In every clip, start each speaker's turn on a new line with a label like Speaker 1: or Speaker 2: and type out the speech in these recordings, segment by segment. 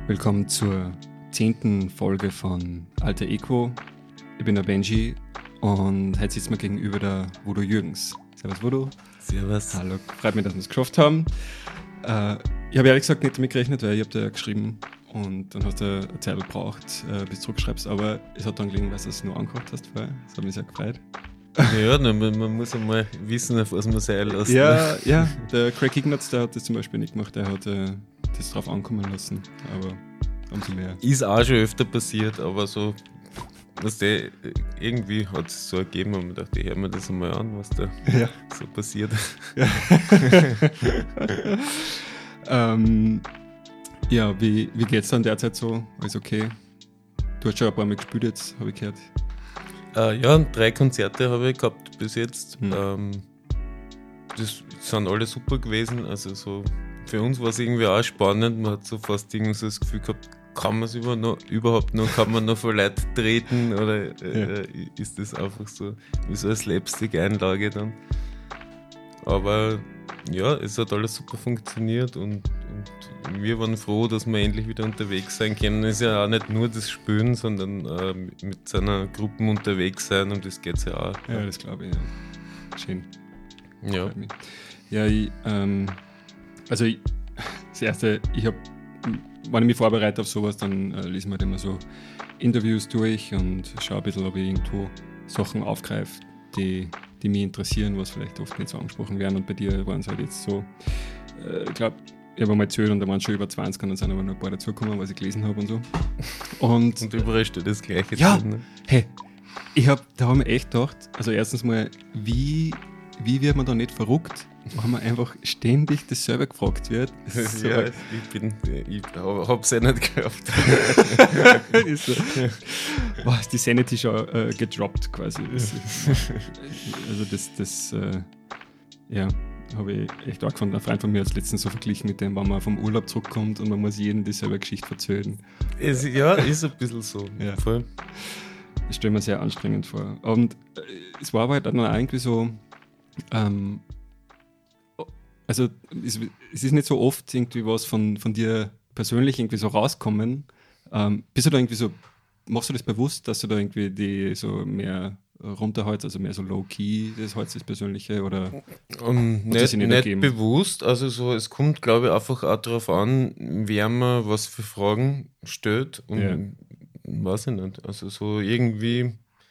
Speaker 1: Willkommen zur 10. Folge von Alter Ego. Ich bin der Benji und heute sitzt mir gegenüber der Voodoo Jürgens. Servus Voodoo.
Speaker 2: Servus.
Speaker 1: Hallo, freut mich, dass wir es geschafft haben. Ich habe ehrlich gesagt nicht damit gerechnet, weil ich habe dir geschrieben und dann hast du eine Zeit gebraucht, bis du zurückschreibst, aber es hat dann gelegen, weil du es nur angehört hast vorher. Das hat mich sehr gefreut.
Speaker 2: Ja, man muss einmal wissen, auf was man sich einlässt.
Speaker 1: Ja, der Craig Ignatz, der hat das zum Beispiel nicht gemacht, der hat das drauf ankommen lassen, aber umso mehr.
Speaker 2: Ist auch schon öfter passiert, aber so, was der irgendwie hat es so ergeben und man dachte, ich höre mir das einmal an, was da so passiert.
Speaker 1: Ja, wie geht's dann derzeit so? Alles okay? Du hast schon ein paar Mal gespielt jetzt, habe ich gehört.
Speaker 2: Ja, 3 Konzerte habe ich gehabt bis jetzt. Das sind alle super gewesen. Also so für uns war es irgendwie auch spannend. Man hat so fast irgendwie so das Gefühl gehabt, kann man es überhaupt noch, kann man noch vor Leute treten oder ist das einfach so wie so eine Slapstick-Einlage dann? Aber ja, es hat alles super funktioniert und wir waren froh, dass wir endlich wieder unterwegs sein können. Es ist ja auch nicht nur das Spielen, sondern mit seiner Gruppe unterwegs sein, um das geht es ja auch.
Speaker 1: Ja, das glaube ich, ja. Schön.
Speaker 2: Ja.
Speaker 1: Ja, das Erste, wenn ich mich vorbereite auf sowas, dann lese ich mir halt immer so Interviews durch und schaue ein bisschen, ob ich irgendwo Sachen aufgreife, die mich interessieren, was vielleicht oft nicht so angesprochen werden. Und bei dir waren es halt jetzt so, ich glaube, ich habe einmal erzählt und da waren schon über 20 und dann sind aber noch ein paar dazugekommen, was ich gelesen habe und so. Und
Speaker 2: überall steht das Gleiche
Speaker 1: drin. Ne? Hey, da haben wir echt gedacht, also erstens mal, wie wird man da nicht verrückt, wenn man einfach ständig dasselbe gefragt wird. Das
Speaker 2: ja, ich hab's ja nicht gehabt.
Speaker 1: So. Wow, ist die Sanity schon gedroppt quasi. Ja, habe ich echt auch gefunden. Ein Freund von mir hat es letztens so verglichen mit dem, wenn man vom Urlaub zurückkommt und man muss jedem dieselbe Geschichte erzählen.
Speaker 2: Ja, ist ein bisschen so.
Speaker 1: Ja.
Speaker 2: Voll.
Speaker 1: Das stelle ich mir sehr anstrengend vor. Und es war aber halt dann auch irgendwie so, also es ist nicht so oft irgendwie was von dir persönlich irgendwie so rauskommen. Bist du da irgendwie so, machst du das bewusst, dass du da irgendwie die so mehr runterhältst, also mehr so low-key, das Holz das Persönliche oder
Speaker 2: nicht bewusst, also so, es kommt glaube ich einfach auch darauf an, wer man was für Fragen stellt und weiß ich nicht, also so irgendwie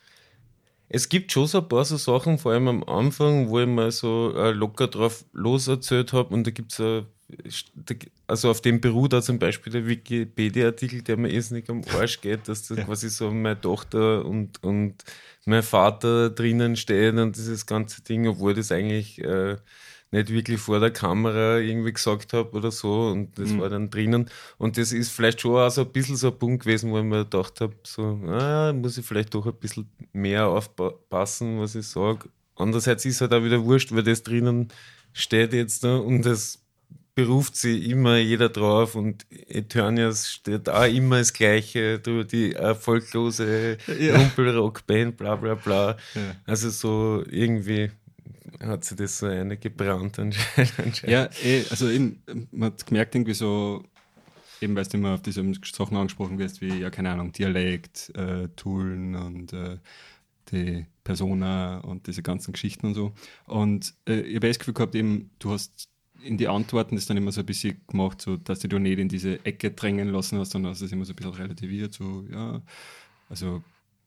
Speaker 2: es gibt schon so ein paar so Sachen, vor allem am Anfang, wo ich mal so locker drauf loserzählt habe und da gibt es also auf dem beruht auch zum Beispiel der Wikipedia-Artikel, der mir nicht am Arsch geht, dass da quasi so meine Tochter und mein Vater drinnen stehen und dieses ganze Ding, obwohl das eigentlich nicht wirklich vor der Kamera irgendwie gesagt habe oder so und das war dann drinnen und das ist vielleicht schon auch so ein bisschen so ein Punkt gewesen, wo ich mir gedacht habe, so, muss ich vielleicht doch ein bisschen mehr aufpassen, was ich sage. Andererseits ist es halt auch wieder wurscht, weil das drinnen steht jetzt da und das beruft sich immer jeder drauf und Eternias steht auch immer das Gleiche, die erfolglose Rumpelrockband, bla bla bla. Ja. Also so irgendwie hat sich das so eine gebrannt anscheinend.
Speaker 1: Ja, also eben, man hat gemerkt irgendwie so, eben weil du immer auf diese Sachen angesprochen wirst, wie, ja keine Ahnung, Dialekt, Tullen und die Persona und diese ganzen Geschichten und so. Und ich habe das Gefühl gehabt, eben, du hast in die Antworten das dann immer so ein bisschen gemacht, so, dass du nicht in diese Ecke drängen lassen hast, sondern hast das immer so ein bisschen relativiert, so, ja, also,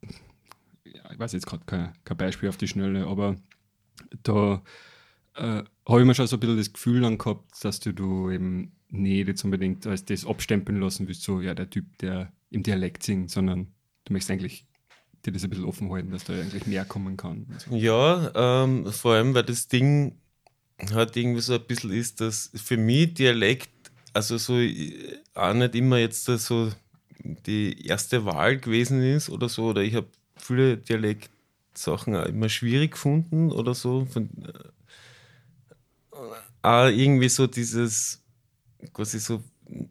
Speaker 1: ja, ich weiß jetzt gerade kein Beispiel auf die Schnelle, aber da habe ich mir schon so ein bisschen das Gefühl dann gehabt, dass du eben nicht jetzt unbedingt als das abstempeln lassen willst, so, ja, der Typ, der im Dialekt singt, sondern du möchtest eigentlich dir das ein bisschen offen halten, dass da eigentlich mehr kommen kann.
Speaker 2: So. Ja, vor allem, weil das Ding halt irgendwie so ein bisschen ist, dass für mich Dialekt, also so auch nicht immer jetzt so die erste Wahl gewesen ist oder so, oder ich habe viele Dialektsachen auch immer schwierig gefunden oder so. Auch irgendwie so dieses quasi so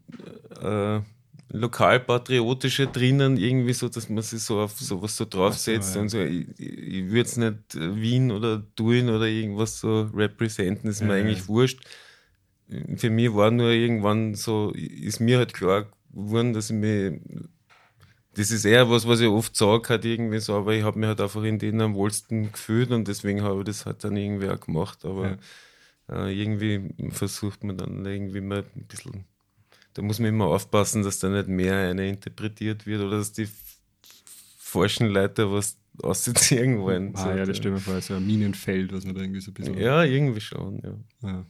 Speaker 2: lokalpatriotische drinnen, irgendwie so, dass man sich so auf sowas so draufsetzt und so, ich würde es nicht Wien oder Turin oder irgendwas so representen, ist mir eigentlich wurscht. Für mich war nur irgendwann so, ist mir halt klar geworden, dass ich mich, das ist eher was ich oft sage, halt irgendwie so, aber ich habe mich halt einfach in denen am wohlsten gefühlt und deswegen habe ich das halt dann irgendwie auch gemacht, aber irgendwie versucht man dann irgendwie mal ein bisschen, da muss man immer aufpassen, dass da nicht mehr eine interpretiert wird oder dass die falschen Leute was ausziehen wollen.
Speaker 1: Ja, das stimmt mir vor, so ein Minenfeld, was man da irgendwie so ein bisschen...
Speaker 2: Ja, irgendwie schon, ja.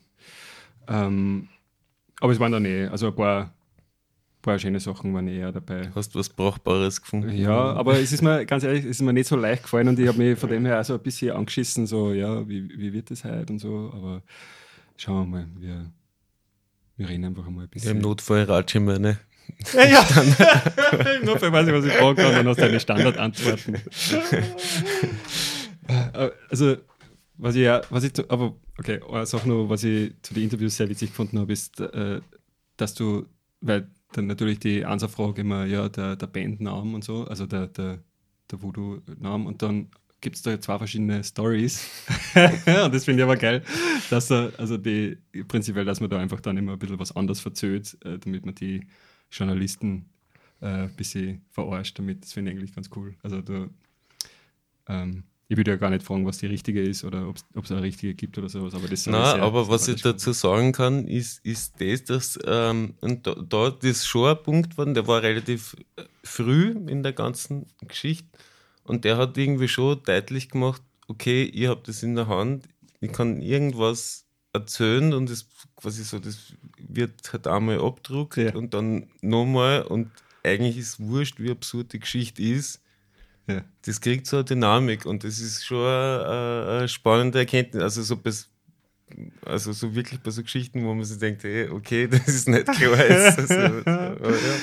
Speaker 1: Aber es waren dann also ein paar schöne Sachen waren eher dabei.
Speaker 2: Hast du was Brauchbares gefunden?
Speaker 1: Ja, aber es ist mir, ganz ehrlich, es ist mir nicht so leicht gefallen und ich habe mich von dem her auch so ein bisschen angeschissen, so, ja, wie wird das heute und so, aber schauen wir mal, wir reden einfach mal ein bisschen.
Speaker 2: Ja, im Notfall ratsche ich mir, ne?
Speaker 1: Ja. Im Notfall weiß ich, was ich fragen kann, dann hast du deine Standardantworten. Also, aber okay, eine Sache noch, was ich zu den Interviews sehr witzig gefunden habe, ist, dass du, weil dann natürlich die Answerfrage immer, ja, der Bandnamen und so, also der Voodoo-Namen und dann gibt es da 2 verschiedene Stories und das finde ich aber geil, dass prinzipiell, dass man da einfach dann immer ein bisschen was anderes verzögert, damit man die Journalisten ein bisschen verarscht damit, das finde ich eigentlich ganz cool. Also ich würde ja gar nicht fragen, was die richtige ist oder ob es eine richtige gibt oder sowas, aber das
Speaker 2: was ich dazu sagen kann, ist das, dass und da das schon ein Punkt war, der war relativ früh in der ganzen Geschichte und der hat irgendwie schon deutlich gemacht, okay, ich habe das in der Hand, ich kann irgendwas erzählen und das quasi so, das wird halt einmal abgedruckt und dann nochmal und eigentlich ist wurscht, wie absurd die Geschichte ist. Ja. Das kriegt so eine Dynamik und das ist schon eine spannende Erkenntnis. Also so wirklich bei so Geschichten, wo man sich denkt, hey, okay, das ist nicht klar.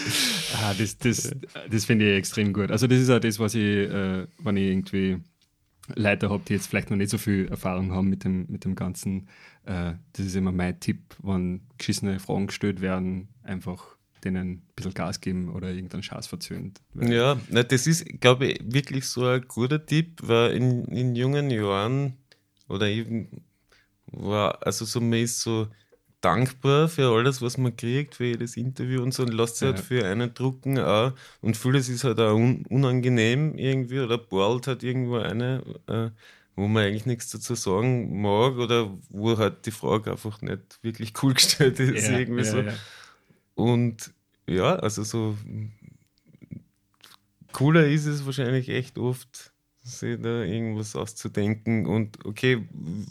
Speaker 1: Das finde ich extrem gut. Also das ist auch das, was ich, wenn ich irgendwie Leute habe, die jetzt vielleicht noch nicht so viel Erfahrung haben mit dem Ganzen, das ist immer mein Tipp, wenn geschissene Fragen gestellt werden, einfach denen ein bisschen Gas geben oder irgendeinen Schatz verzöhnt.
Speaker 2: Ja, das ist, glaube ich, wirklich so ein guter Tipp, weil in jungen Jahren oder eben war, also so man ist so dankbar für alles, was man kriegt, für jedes Interview und so und lässt sich halt für einen drucken auch und vieles ist halt auch unangenehm irgendwie oder bohrt halt irgendwo eine, wo man eigentlich nichts dazu sagen mag oder wo halt die Frage einfach nicht wirklich cool gestellt ist irgendwie so. Ja. Und ja, also so cooler ist es wahrscheinlich echt oft, sich da irgendwas auszudenken und okay,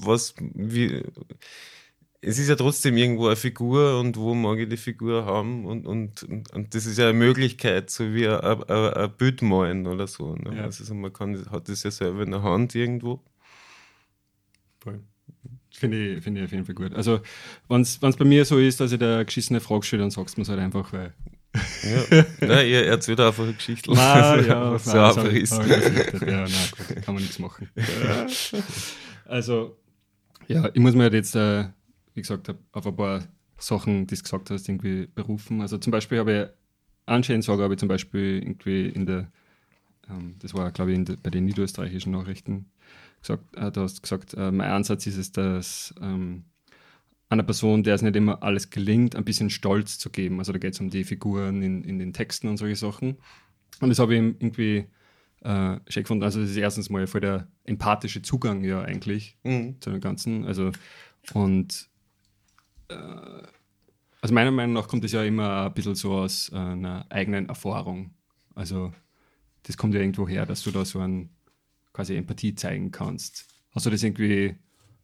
Speaker 2: es ist ja trotzdem irgendwo eine Figur und wo mag ich die Figur haben und das ist ja eine Möglichkeit, so wie ein Bild malen oder so. Ne? Ja. Also man hat das ja selber in der Hand irgendwo.
Speaker 1: Voll. Finde ich auf jeden Fall gut. Also, wenn es bei mir so ist, dass ich da geschissene Frage stelle, dann sagst du mir es halt einfach, weil.
Speaker 2: Ja, nein, ihr erzählt einfach eine Geschichte.
Speaker 1: Was so einfach ist. Ja, gut, kann man nichts machen. Also, ja, ich muss mir halt jetzt, wie gesagt, auf ein paar Sachen, die du gesagt hast, irgendwie berufen. Also, zum Beispiel habe ich zum Beispiel irgendwie in der, das war, glaube ich, bei den niederösterreichischen Nachrichten, du hast gesagt, mein Ansatz ist es, dass einer Person, der es nicht immer alles gelingt, ein bisschen Stolz zu geben. Also da geht es um die Figuren in den Texten und solche Sachen. Und das habe ich irgendwie schön gefunden. Also das ist erstens mal voll der empathische Zugang ja eigentlich zu dem Ganzen. Also also meiner Meinung nach kommt das ja immer ein bisschen so aus einer eigenen Erfahrung. Also das kommt ja irgendwo her, dass du da so quasi Empathie zeigen kannst. Hast du das irgendwie,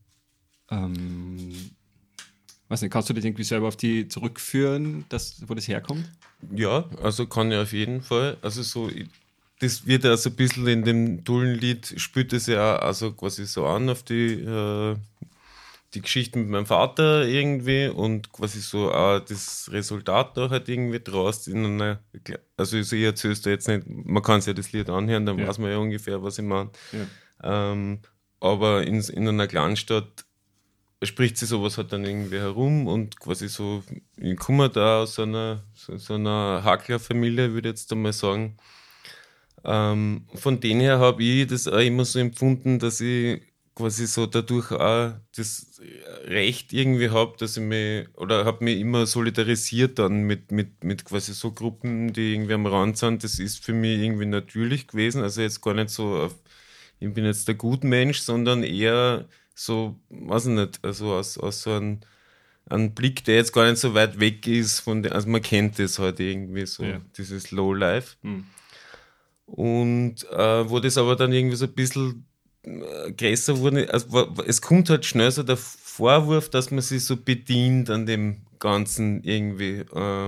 Speaker 1: weiß nicht, kannst du das irgendwie selber auf die zurückführen, wo das herkommt?
Speaker 2: Ja, also kann ich auf jeden Fall. Also so, das wird ja so ein bisschen in dem Dullenlied, spielt es ja auch also quasi so an auf die Geschichte mit meinem Vater irgendwie und quasi so auch das Resultat da halt irgendwie draus in einer, also ich erzähle es da jetzt nicht, man kann sich ja das Lied anhören, dann weiß man ja ungefähr, was ich meine. Ja. Aber in einer Kleinstadt spricht sich sowas halt dann irgendwie herum und quasi so, ich komme da aus so einer Hacklerfamilie, würde ich jetzt einmal sagen. Von denen her habe ich das auch immer so empfunden, dass ich quasi so dadurch auch das Recht irgendwie habe, dass ich mich, oder habe mich immer solidarisiert dann mit quasi so Gruppen, die irgendwie am Rand sind. Das ist für mich irgendwie natürlich gewesen. Also jetzt gar nicht so, ich bin jetzt der Gutmensch, sondern eher so, weiß ich nicht, also aus so einem Blick, der jetzt gar nicht so weit weg ist von also man kennt das halt irgendwie so, dieses Lowlife. Und wo das aber dann irgendwie so ein bisschen größer wurde, also es kommt halt schnell so der Vorwurf, dass man sich so bedient an dem Ganzen irgendwie.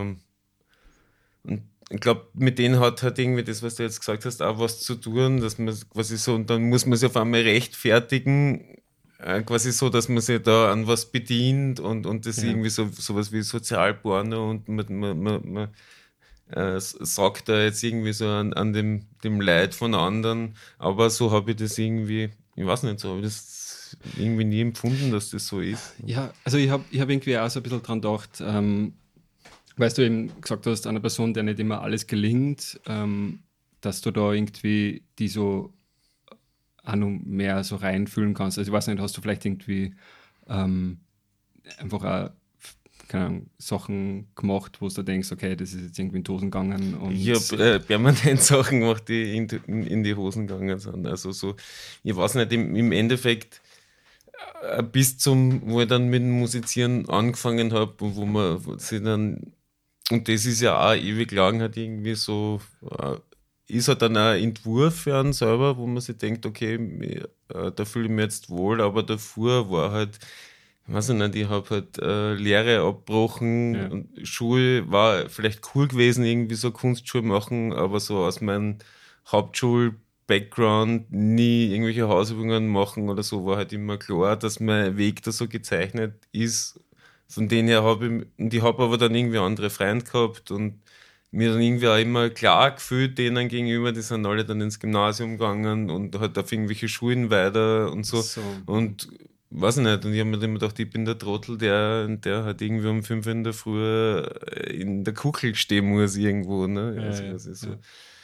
Speaker 2: Und ich glaube, mit denen hat halt irgendwie das, was du jetzt gesagt hast, auch was zu tun, dass man quasi so, und dann muss man sich auf einmal rechtfertigen, quasi so, dass man sich da an was bedient und das irgendwie sowas wie Sozialporno und man sagt da jetzt irgendwie so an dem Leid von anderen, aber so habe ich das irgendwie, ich weiß nicht, so habe ich das irgendwie nie empfunden, dass das so ist.
Speaker 1: Ja, also ich hab irgendwie auch so ein bisschen dran gedacht, weißt du eben gesagt hast, einer Person, der nicht immer alles gelingt, dass du da irgendwie die so auch noch mehr so reinfühlen kannst. Also ich weiß nicht, hast du vielleicht irgendwie einfach auch, keine Ahnung, Sachen gemacht, wo du denkst, okay, das ist jetzt irgendwie in die Hosen gegangen. Und
Speaker 2: ich habe permanent Sachen gemacht, die in die Hosen gegangen sind. Also so, ich weiß nicht, im Endeffekt bis zum, wo ich dann mit dem Musizieren angefangen habe, wo man sich dann, und das ist ja auch ewig lang, hat irgendwie so, ist halt dann ein Entwurf für einen selber, wo man sich denkt, okay, da fühle ich mich jetzt wohl, aber davor war halt, ich weiß nicht, ich habe halt Lehre abgebrochen und Schule war vielleicht cool gewesen, irgendwie so Kunstschule machen, aber so aus meinem Hauptschul-Background nie irgendwelche Hausübungen machen oder so, war halt immer klar, dass mein Weg da so gezeichnet ist. Von denen her habe ich, und ich habe aber dann irgendwie andere Freunde gehabt und mir dann irgendwie auch immer klar gefühlt denen gegenüber, die sind alle dann ins Gymnasium gegangen und halt auf irgendwelche Schulen weiter und so. Und weiß ich nicht, und ich habe mir dann immer gedacht, ich bin der Trottel, der halt irgendwie um 5 in der Früh in der Kuchel stehen muss irgendwo, ne? Also, so.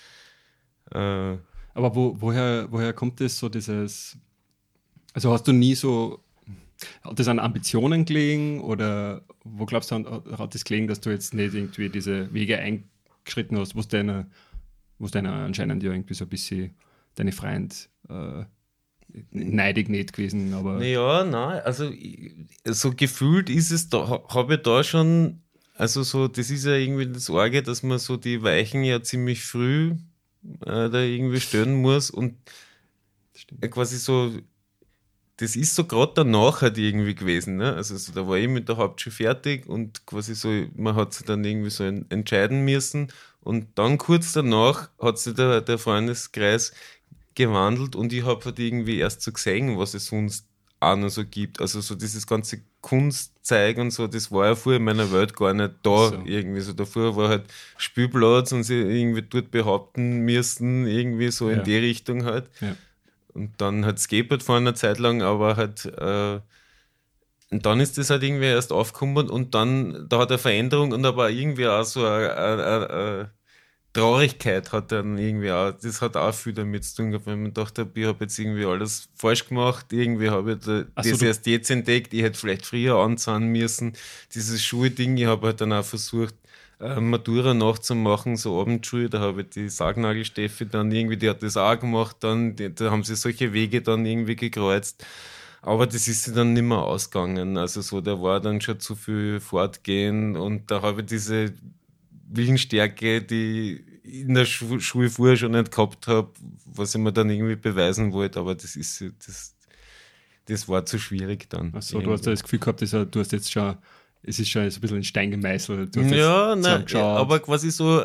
Speaker 1: Aber woher kommt das so, dieses, also hast du nie so, hat das an Ambitionen gelegen oder wo glaubst du, hat das gelegen, dass du jetzt nicht irgendwie diese Wege eingeschritten hast, wo es deiner anscheinend ja irgendwie so ein bisschen deine Freund neidig nicht gewesen, aber...
Speaker 2: Naja, nein, also so gefühlt ist es, da habe ich da schon, also so, das ist ja irgendwie das Arge, dass man so die Weichen ja ziemlich früh da irgendwie stellen muss und quasi so, das ist so gerade danach halt irgendwie gewesen, ne? Also so, da war ich mit der Hauptschule fertig und quasi so, man hat sich dann irgendwie so entscheiden müssen und dann kurz danach hat sich der Freundeskreis gewandelt und ich habe halt irgendwie erst so gesehen, was es sonst auch noch so gibt. Also so dieses ganze Kunstzeig und so, das war ja vorher in meiner Welt gar nicht da irgendwie. So davor war halt Spielplatz und sie irgendwie dort behaupten müssen, irgendwie so in die Richtung halt.
Speaker 1: Ja.
Speaker 2: Und dann hat Skateboard vor einer Zeit lang, aber halt und dann ist das halt irgendwie erst aufgekommen und dann, da hat eine Veränderung und aber irgendwie auch so eine Traurigkeit hat dann irgendwie auch, das hat auch viel damit zu tun gehabt, weil man dachte, ich habe jetzt irgendwie alles falsch gemacht, irgendwie habe ich das erst jetzt entdeckt, ich hätte vielleicht früher anzahlen müssen, dieses Schulding, ich habe halt dann auch versucht, Matura nachzumachen, so Abendschule, da habe ich die Sargnagel-Steffi dann irgendwie, die hat das auch gemacht, dann, da haben sie solche Wege dann irgendwie gekreuzt. Aber das ist sie dann nicht mehr ausgegangen. Also so, da war dann schon zu viel Fortgehen und da habe ich diese Willensstärke, die ich in der Schule vorher schon nicht gehabt habe, was ich mir dann irgendwie beweisen wollte, aber das war zu schwierig dann.
Speaker 1: Achso, du hast ja das Gefühl gehabt, du hast jetzt schon, es ist schon so ein bisschen ein Stein gemeißelt.
Speaker 2: Ja, nein, aber quasi so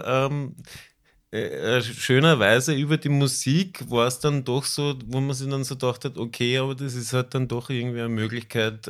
Speaker 2: schönerweise über die Musik war es dann doch so, wo man sich dann so gedacht hat, okay, aber das ist halt dann doch irgendwie eine Möglichkeit,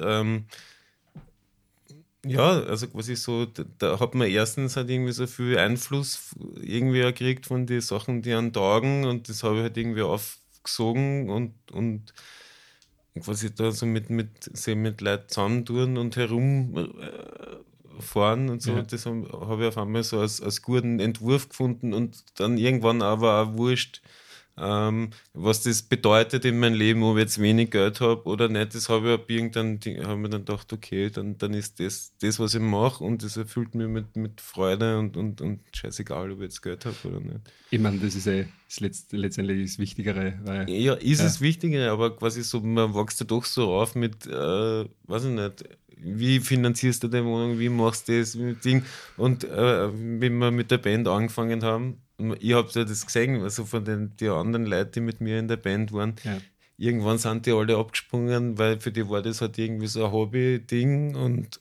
Speaker 2: ja, also quasi so, da hat man erstens halt irgendwie so viel Einfluss irgendwie gekriegt von den Sachen, die an Tagen und das habe ich halt irgendwie aufgesogen und quasi da so mit Leuten zusammentun und herumfahren und so. Ja. Das habe ich auf einmal so als guten Entwurf gefunden und dann irgendwann aber auch wurscht, Was das bedeutet in meinem Leben, ob ich jetzt wenig Geld habe oder nicht, das habe ich ab irgendwann hab mir dann gedacht, okay, dann ist das, was ich mache, und das erfüllt mich mit Freude und scheißegal, ob ich jetzt Geld habe oder nicht.
Speaker 1: Ich meine, das ist letztendlich das Wichtigere. Weil,
Speaker 2: ja, es Wichtigere, aber quasi so, man wächst ja doch so auf mit, weiß ich nicht, wie finanzierst du deine Wohnung, wie machst du das mit Ding, und wenn wir mit der Band angefangen haben, ich habe ja das gesehen, also von den anderen Leuten, die mit mir in der Band waren, irgendwann sind die alle abgesprungen, weil für die war das halt irgendwie so ein Hobby-Ding, und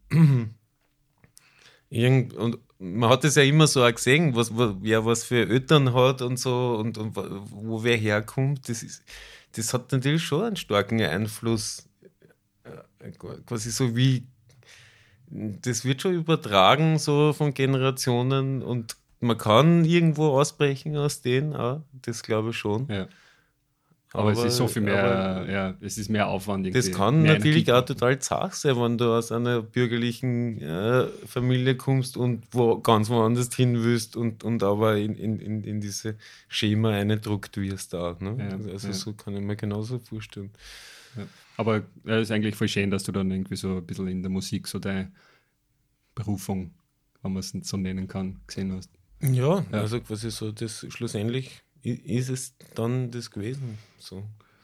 Speaker 2: und man hat das ja immer so auch gesehen, wer was für Eltern hat und so, und wo wer herkommt, das hat natürlich schon einen starken Einfluss, quasi so wie, das wird schon übertragen so von Generationen, und man kann irgendwo ausbrechen aus denen auch, das glaube ich schon.
Speaker 1: Ja. Aber es ist so viel mehr, es ist mehr Aufwand.
Speaker 2: Das kann natürlich auch total zart sein, wenn du aus einer bürgerlichen Familie kommst und ganz woanders hin willst und aber in diese Schema eingedruckt wirst auch. Ne? So kann ich mir genauso vorstellen.
Speaker 1: Ja. Aber es ist eigentlich voll schön, dass du dann irgendwie so ein bisschen in der Musik so deine Berufung, wenn man es so nennen kann, gesehen hast.
Speaker 2: Ja, also quasi so, das schlussendlich ist es dann das gewesen. So.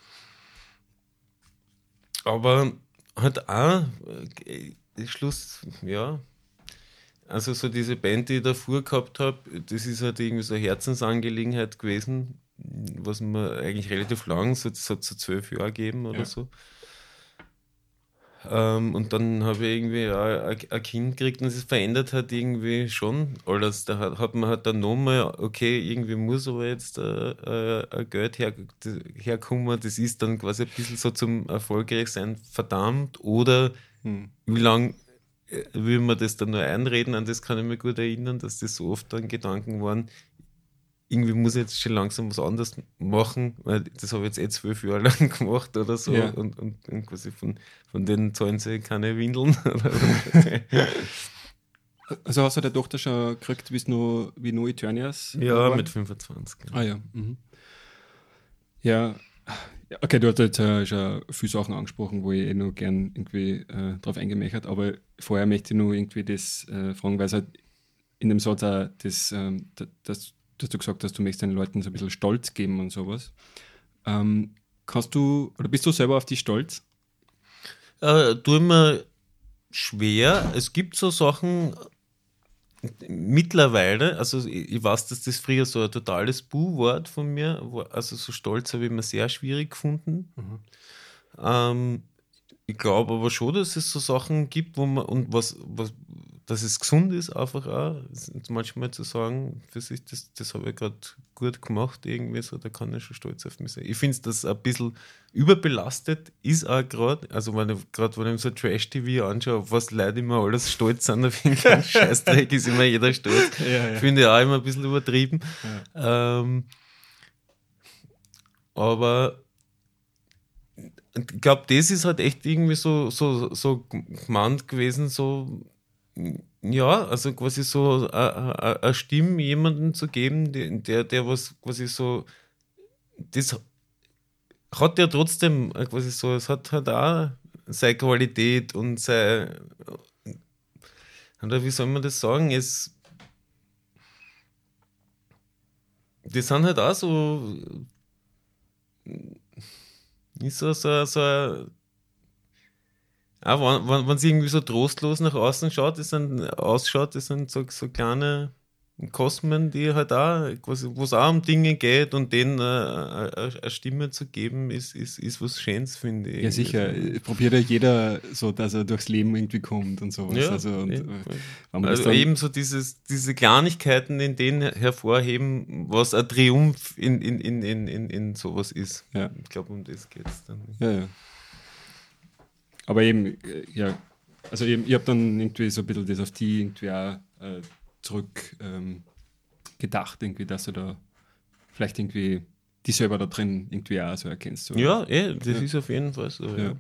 Speaker 2: Aber halt auch Schluss, also so diese Band, die ich davor gehabt habe, das ist halt irgendwie so eine Herzensangelegenheit gewesen, was mir eigentlich relativ lang, das hat so 12 Jahre gegeben oder so. Und dann habe ich irgendwie ein Kind gekriegt, und es verändert halt irgendwie schon alles. Da hat man halt dann nochmal, okay, irgendwie muss aber jetzt ein Geld herkommen. Das ist dann quasi ein bisschen so zum Erfolgreichsein verdammt. Oder wie lange will man das dann nur einreden? An das kann ich mich gut erinnern, dass das so oft dann Gedanken waren, irgendwie muss ich jetzt schon langsam was anderes machen, weil das habe ich jetzt 12 Jahre lang gemacht oder so, und quasi von denen zahlen sie keine Windeln.
Speaker 1: Also hast du der Tochter schon gekriegt, wie nur Eternias?
Speaker 2: Ja, mit 25.
Speaker 1: Ah ja. Mhm. Ja, okay, du hast jetzt schon viele Sachen angesprochen, wo ich noch gern irgendwie drauf eingehen möchte, aber vorher möchte ich nur irgendwie das fragen, weil es halt in dem Satz auch dass du gesagt hast, du möchtest den Leuten so ein bisschen Stolz geben und sowas. Kannst du, oder bist du selber auf dich stolz?
Speaker 2: Tue mir schwer. Es gibt so Sachen mittlerweile, also ich weiß, dass das früher so ein totales Bu-Wort von mir war, also so stolz habe ich mir sehr schwierig gefunden. Ich glaube aber schon, dass es so Sachen gibt, wo man, und dass es gesund ist, einfach auch, manchmal zu sagen, für sich, das habe ich gerade gut gemacht, irgendwie so, da kann ich schon stolz auf mich sein. Ich finde, dass ein bisschen überbelastet ist auch gerade, also wenn ich so Trash-TV anschaue, auf was Leute immer alles stolz sind, auf jeden Scheißdreck ist immer jeder stolz. Finde ich auch immer ein bisschen übertrieben. Aber ich glaube, das ist halt echt irgendwie so gemeint gewesen, so, ja, also quasi so eine Stimme jemandem zu geben, der was quasi so, das hat ja trotzdem quasi so, es hat halt auch seine Qualität und seine, oder wie soll man das sagen, das sind halt auch so, ist so wenn es irgendwie so trostlos nach außen ausschaut, das sind so kleine Kosmen, die halt auch, wo es auch um Dinge geht, und denen eine Stimme zu geben, ist was Schönes, finde ich.
Speaker 1: Ja, sicher. Probiert ja jeder so, dass er durchs Leben irgendwie kommt und sowas.
Speaker 2: Ja, also eben so diese Kleinigkeiten, in denen hervorheben, was ein Triumph in sowas ist.
Speaker 1: Ja.
Speaker 2: Ich glaube, um das geht es dann.
Speaker 1: Ja. Aber eben, also ich habe dann irgendwie so ein bisschen das auf die irgendwie auch zurück gedacht, irgendwie, dass du da vielleicht irgendwie die selber da drin irgendwie auch so erkennst. So.
Speaker 2: Ja, das ist auf jeden Fall so.
Speaker 1: Ja.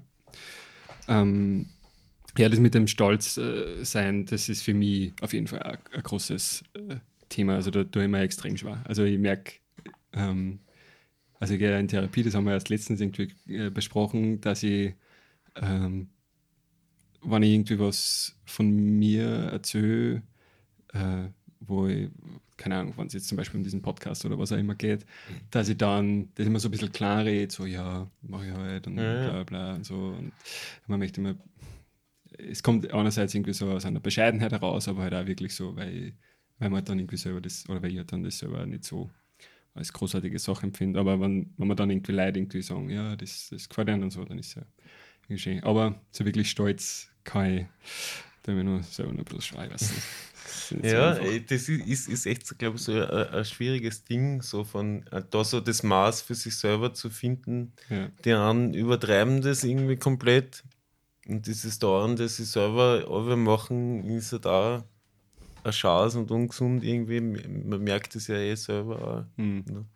Speaker 1: Das mit dem Stolz sein, das ist für mich auf jeden Fall ein großes Thema. Also da tue ich mir extrem schwer. Also ich merke, also ich gehe in Therapie, das haben wir erst letztens irgendwie besprochen, dass ich, wenn ich irgendwie was von mir erzähle, wo ich, keine Ahnung, wenn es jetzt zum Beispiel um diesen Podcast oder was auch immer geht, dass ich dann das immer so ein bisschen klar rede, so ja, mache ich halt und bla bla und so. Und man möchte immer, es kommt einerseits irgendwie so aus einer Bescheidenheit heraus, aber halt auch wirklich so, weil man halt dann irgendwie selber das, oder weil ich halt dann das selber nicht so als großartige Sache empfinde. Aber wenn man dann irgendwie Leute irgendwie sagen, ja, das gefällt einem und so, dann ist es ja irgendwie schön. Aber so wirklich stolz kann ich, da bin ich nur selber noch ein bisschen schwer, ich weiß nicht.
Speaker 2: Ja, das ist echt, so, glaube ich, so ein schwieriges Ding, so von da so das Maß für sich selber zu finden.
Speaker 1: Ja.
Speaker 2: Die einen übertreiben das irgendwie komplett und dieses Dauern, das sie selber machen, ist halt auch eine Chance und ungesund irgendwie. Man merkt es ja eh selber auch. Ne?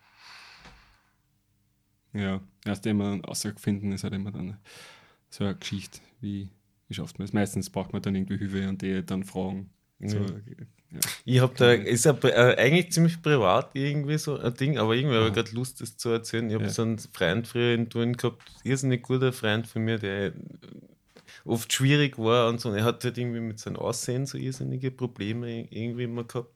Speaker 1: Ja, erst immer Aussage finden ist halt immer dann so eine Geschichte, wie schafft man es. Meistens braucht man dann irgendwie Hilfe und die dann fragen. So,
Speaker 2: ja. Ich habe da, ist eigentlich ziemlich privat irgendwie so ein Ding, aber irgendwie habe ich gerade Lust, das zu erzählen. Ich habe so einen Freund früher in Turn gehabt, irrsinnig guter Freund von mir, der oft schwierig war und so. Er hat halt irgendwie mit seinem Aussehen so irrsinnige Probleme irgendwie immer gehabt.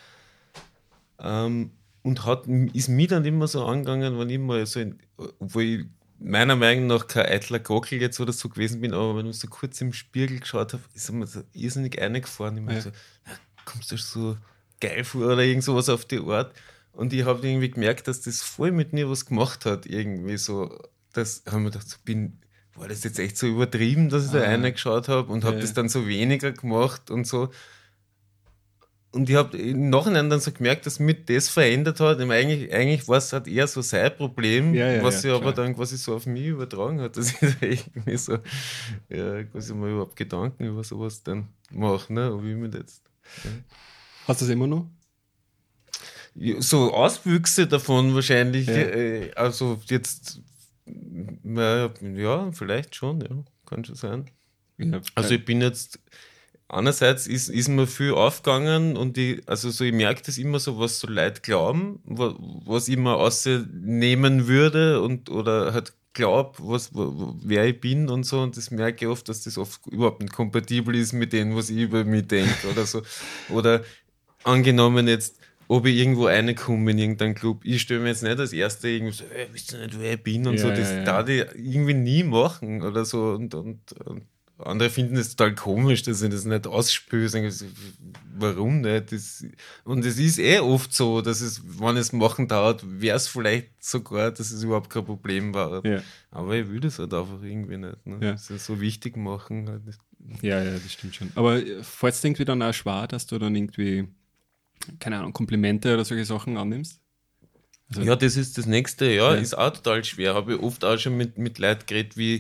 Speaker 2: Und ist mir dann immer so angegangen, wenn ich mal so, obwohl ich meiner Meinung nach kein eitler Gockel jetzt oder so gewesen bin, aber wenn ich so kurz im Spiegel geschaut habe, ist mir so irrsinnig reingefahren. Ich mir so, kommst du so geil vor oder irgend sowas auf die Art. Und ich habe irgendwie gemerkt, dass das voll mit mir was gemacht hat, irgendwie so. Das habe ich mir gedacht, war das jetzt echt so übertrieben, dass ich da reingeschaut habe und habe das dann so weniger gemacht und so. Und ich habe im Nachhinein dann so gemerkt, dass mich das verändert hat. Eigentlich war es halt eher so sein Problem, was sich aber dann quasi so auf mich übertragen hat, dass ich da irgendwie so quasi mal überhaupt Gedanken über sowas dann mache, ne? Wie mir jetzt. Ja.
Speaker 1: Hast du das immer noch?
Speaker 2: So Auswüchse davon wahrscheinlich. Also jetzt, ja, vielleicht schon, ja, kann schon sein. Ja, also ich bin jetzt. Einerseits ist mir viel aufgegangen und ich merke das immer so, was so Leute glauben, was ich mir ausnehmen würde oder halt glaube, wer ich bin und so, und das merke ich oft, dass das oft überhaupt nicht kompatibel ist mit dem, was ich über mich denke oder so. Oder angenommen jetzt, ob ich irgendwo reinkomme in irgendeinen Club, ich stelle mir jetzt nicht als Erster irgendwie so, wisst ihr nicht, wer ich bin und so, das darf ich irgendwie nie machen oder so und andere finden es total komisch, dass ich das nicht ausspüre. Warum nicht? Und es ist oft so, dass es, wenn es machen dauert, wäre es vielleicht sogar, dass es überhaupt kein Problem war. Ja. Aber ich will das halt einfach irgendwie nicht. Ne? Ja. Das ist so wichtig machen. Halt.
Speaker 1: Ja, das stimmt schon. Aber fällt es irgendwie dann auch schwer, dass du dann irgendwie, keine Ahnung, Komplimente oder solche Sachen annimmst?
Speaker 2: Also, ja, das ist das Nächste. Ja, ist auch total schwer. Habe ich oft auch schon mit Leuten geredet,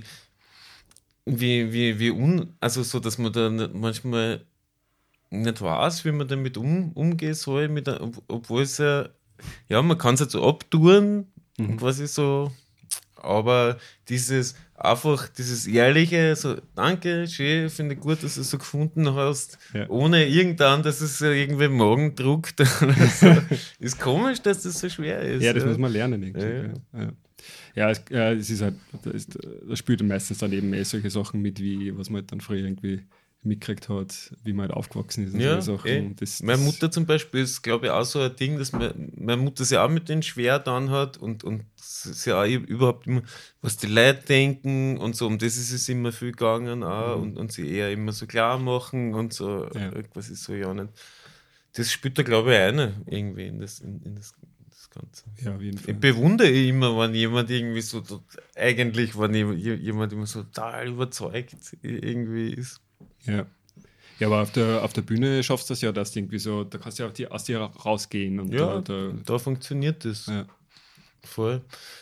Speaker 2: also so, dass man da manchmal nicht weiß, wie man damit umgehen soll, obwohl es man kann es halt so abtun, quasi so, aber dieses Ehrliche, so, danke, schön, finde ich gut, dass du es so gefunden hast, ohne irgendwann, dass es irgendwie im Magen druckt oder so. Ist komisch, dass das so schwer ist.
Speaker 1: Ja, das muss man lernen, irgendwie. Ja, es ist halt, das spielt meistens dann eben solche Sachen mit, wie was man halt dann früher irgendwie mitgekriegt hat, wie man halt aufgewachsen ist und solche Sachen.
Speaker 2: Meine Mutter zum Beispiel ist, glaube ich, auch so ein Ding, dass meine Mutter sich auch mit den schwer dann hat und sie auch überhaupt immer, was die Leute denken und so, um das ist es immer viel gegangen auch und sie eher immer so klar machen und so, quasi so, nicht. Das spielt da, glaube ich, irgendwie in das Ganze.
Speaker 1: Ja, auf jeden Fall.
Speaker 2: Ich bewundere immer, wenn jemand irgendwie so, wenn jemand immer so total überzeugt irgendwie ist.
Speaker 1: Ja. Ja, aber auf der Bühne schaffst du das ja, dass du irgendwie so, da kannst du ja aus dir rausgehen. Und
Speaker 2: da funktioniert das. Ja. Voll.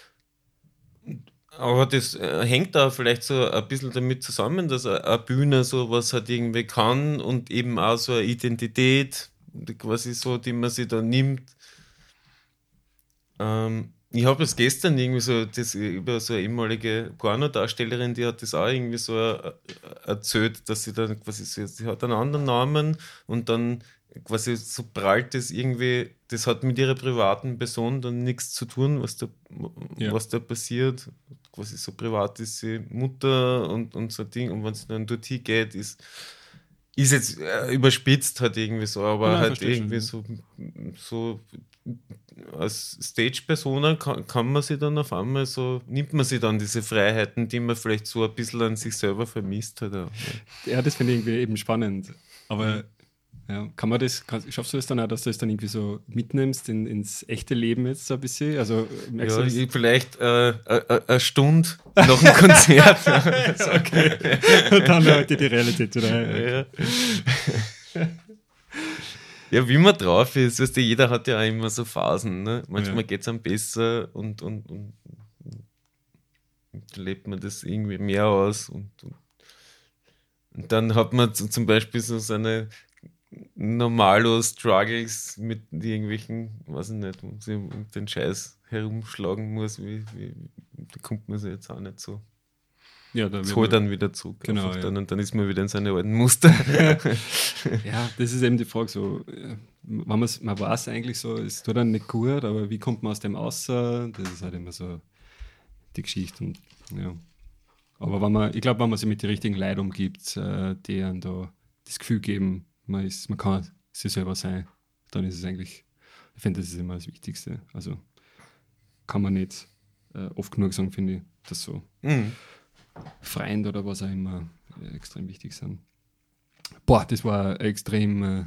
Speaker 2: Aber das hängt da vielleicht so ein bisschen damit zusammen, dass eine Bühne sowas halt irgendwie kann und eben auch so eine Identität, quasi so, die man sich da nimmt. Ich habe es gestern irgendwie so, über so eine ehemalige Pornodarstellerin, die hat das auch irgendwie so erzählt, dass sie dann quasi, sie hat einen anderen Namen und dann quasi sobald das irgendwie, das hat mit ihrer privaten Person dann nichts zu tun, was da passiert. Quasi so privat ist sie Mutter und so ein Ding, und wenn sie dann dort hingeht, ist jetzt überspitzt halt irgendwie so, aber halt irgendwie so als Stage-Persona kann man sich dann auf einmal so, nimmt man sich dann diese Freiheiten, die man vielleicht so ein bisschen an sich selber vermisst hat.
Speaker 1: Ja, das finde ich irgendwie eben spannend. Aber ja, schaffst du das dann auch, dass du das dann irgendwie so mitnimmst ins echte Leben jetzt so ein bisschen? Also
Speaker 2: merkst du das? Vielleicht eine Stunde nach dem Konzert.
Speaker 1: Okay. Und dann heute die Realität wieder.
Speaker 2: Ja, wie man drauf ist, weißt du, jeder hat ja auch immer so Phasen, ne? Manchmal geht es einem besser und lebt man das irgendwie mehr aus und dann hat man zum Beispiel so seine Normalo-Struggles mit irgendwelchen, weiß ich nicht, wo sie um den Scheiß herumschlagen muss, da kommt man sich jetzt auch nicht so. Ja, das holt dann wieder zurück.
Speaker 1: Genau, ja.
Speaker 2: Und dann ist man wieder in seine alten Muster.
Speaker 1: Ja, das ist eben die Frage, so, man weiß eigentlich so, es tut dann nicht gut, aber wie kommt man aus dem außer? Das ist halt immer so die Geschichte. Und, ja. Aber ich glaube, wenn man sich mit den richtigen Leuten umgibt, die einem da das Gefühl geben, man kann sich selber sein, dann ist es eigentlich, ich finde, das ist immer das Wichtigste. Also kann man nicht oft genug sagen, finde ich, dass so Freund oder was auch immer extrem wichtig sind. Boah, das war extrem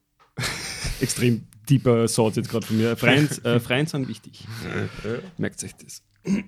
Speaker 1: deeper Satz jetzt gerade von mir. Freund sind wichtig. Merkt euch das.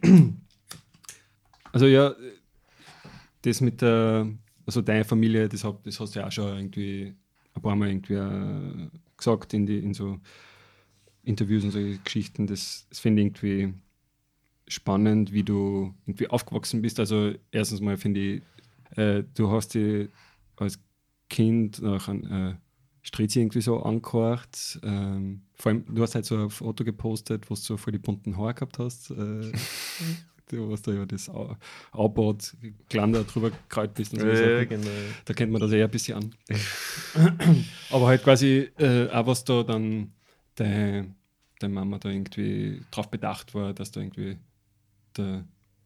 Speaker 1: Also ja, das mit also deine Familie, das hast du ja auch schon irgendwie ein paar Mal irgendwie gesagt in so Interviews und solche Geschichten. Das finde ich irgendwie spannend, wie du irgendwie aufgewachsen bist. Also erstens mal finde ich, du hast dich als Kind nach einem Stritzi irgendwie so angehört. Vor allem, du hast halt so ein Foto gepostet, wo du so voll die bunten Haare gehabt hast. Du hast da ja das Aufbaut, Glander drüber gekreuzt bist und so.
Speaker 2: Ja, genau.
Speaker 1: Da kennt man das eher ein bisschen an. Aber halt quasi auch, was da dann deine Mama da irgendwie drauf bedacht war, dass da irgendwie der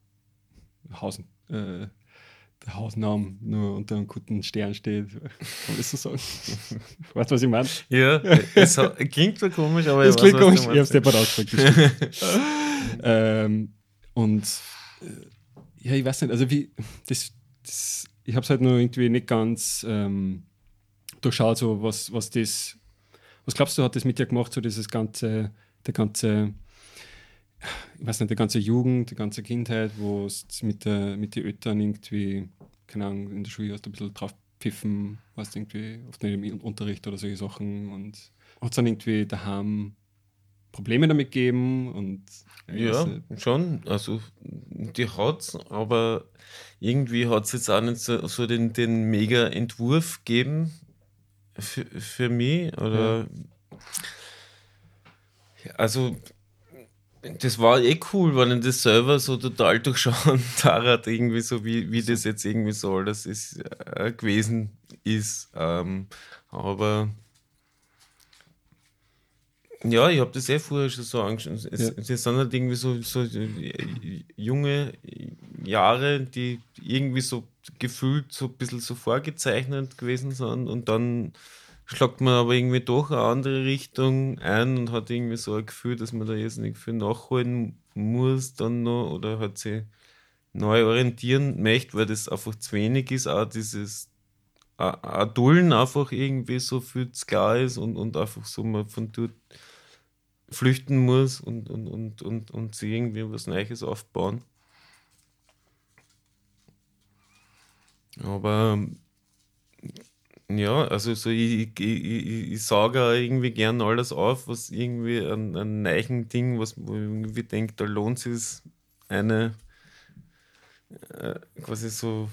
Speaker 1: Hausname nur unter einem guten Stern steht. Kann man das so sagen? Weißt du, was ich meine?
Speaker 2: Ja, es klingt so komisch, aber
Speaker 1: es klingt komisch. Ich habe es dir bald ausgedrückt. Und ja, ich weiß nicht, also wie ich habe es halt nur irgendwie nicht ganz durchschaut, so was glaubst du, hat das mit dir gemacht, so dieses ganze Jugend, die ganze Kindheit, wo es mit den Eltern irgendwie, keine Ahnung, in der Schule hast du ein bisschen drauf pfiffen, warst irgendwie oft nicht im Unterricht oder solche Sachen, und hat es dann irgendwie daheim Probleme damit gegeben? Und
Speaker 2: ja, schon, also die hat's, aber irgendwie hat es jetzt auch nicht so den Mega-Entwurf gegeben für mich, oder also das war cool, wenn ich das selber so total durchschauen hat, irgendwie so, wie das jetzt irgendwie so alles ist, gewesen ist. Aber ja, ich habe das vorher schon so angeschaut. Es sind halt irgendwie so junge Jahre, die irgendwie so gefühlt so ein bisschen so vorgezeichnet gewesen sind, und dann schlagt man aber irgendwie doch eine andere Richtung ein und hat irgendwie so ein Gefühl, dass man da jetzt nicht viel nachholen muss dann noch, oder hat sich neu orientieren möchte, weil das einfach zu wenig ist, auch dieses Adulten einfach irgendwie so viel zu klar ist, und einfach so man von dort flüchten muss und sich irgendwie was Neues aufbauen. Aber ja, also so ich sage auch irgendwie gern alles auf, was irgendwie ein neuen Ding, wo ich irgendwie denke, da lohnt es sich eine quasi so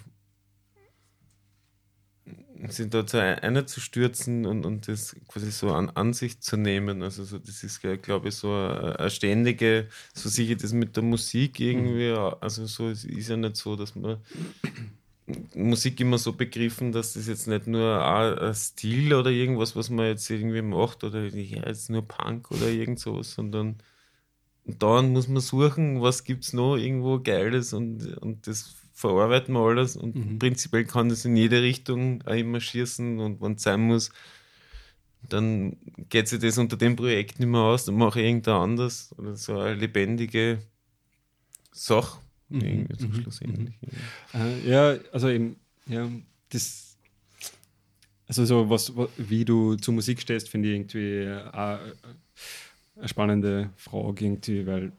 Speaker 2: sich da eine zu stürzen und das quasi so an sich zu nehmen. Also so, das ist, glaube ich, so eine ständige, so sicher das mit der Musik irgendwie, also so, es ist ja nicht so, dass man Musik immer so begriffen, dass das jetzt nicht nur ein Stil oder irgendwas, was man jetzt irgendwie macht, oder ja, jetzt nur Punk oder irgend sowas, sondern dann muss man suchen, was gibt es noch irgendwo Geiles und das verarbeiten wir alles und prinzipiell kann das in jede Richtung auch immer schießen und wenn es sein muss, dann geht sich das unter dem Projekt nicht mehr aus, dann mache ich irgendein anderes oder so eine lebendige Sache. Irgendwie zum Schluss ähnlich.
Speaker 1: Ja, also eben, ja, das, also so wie du zur Musik stehst, finde ich irgendwie eine spannende Frage irgendwie, weil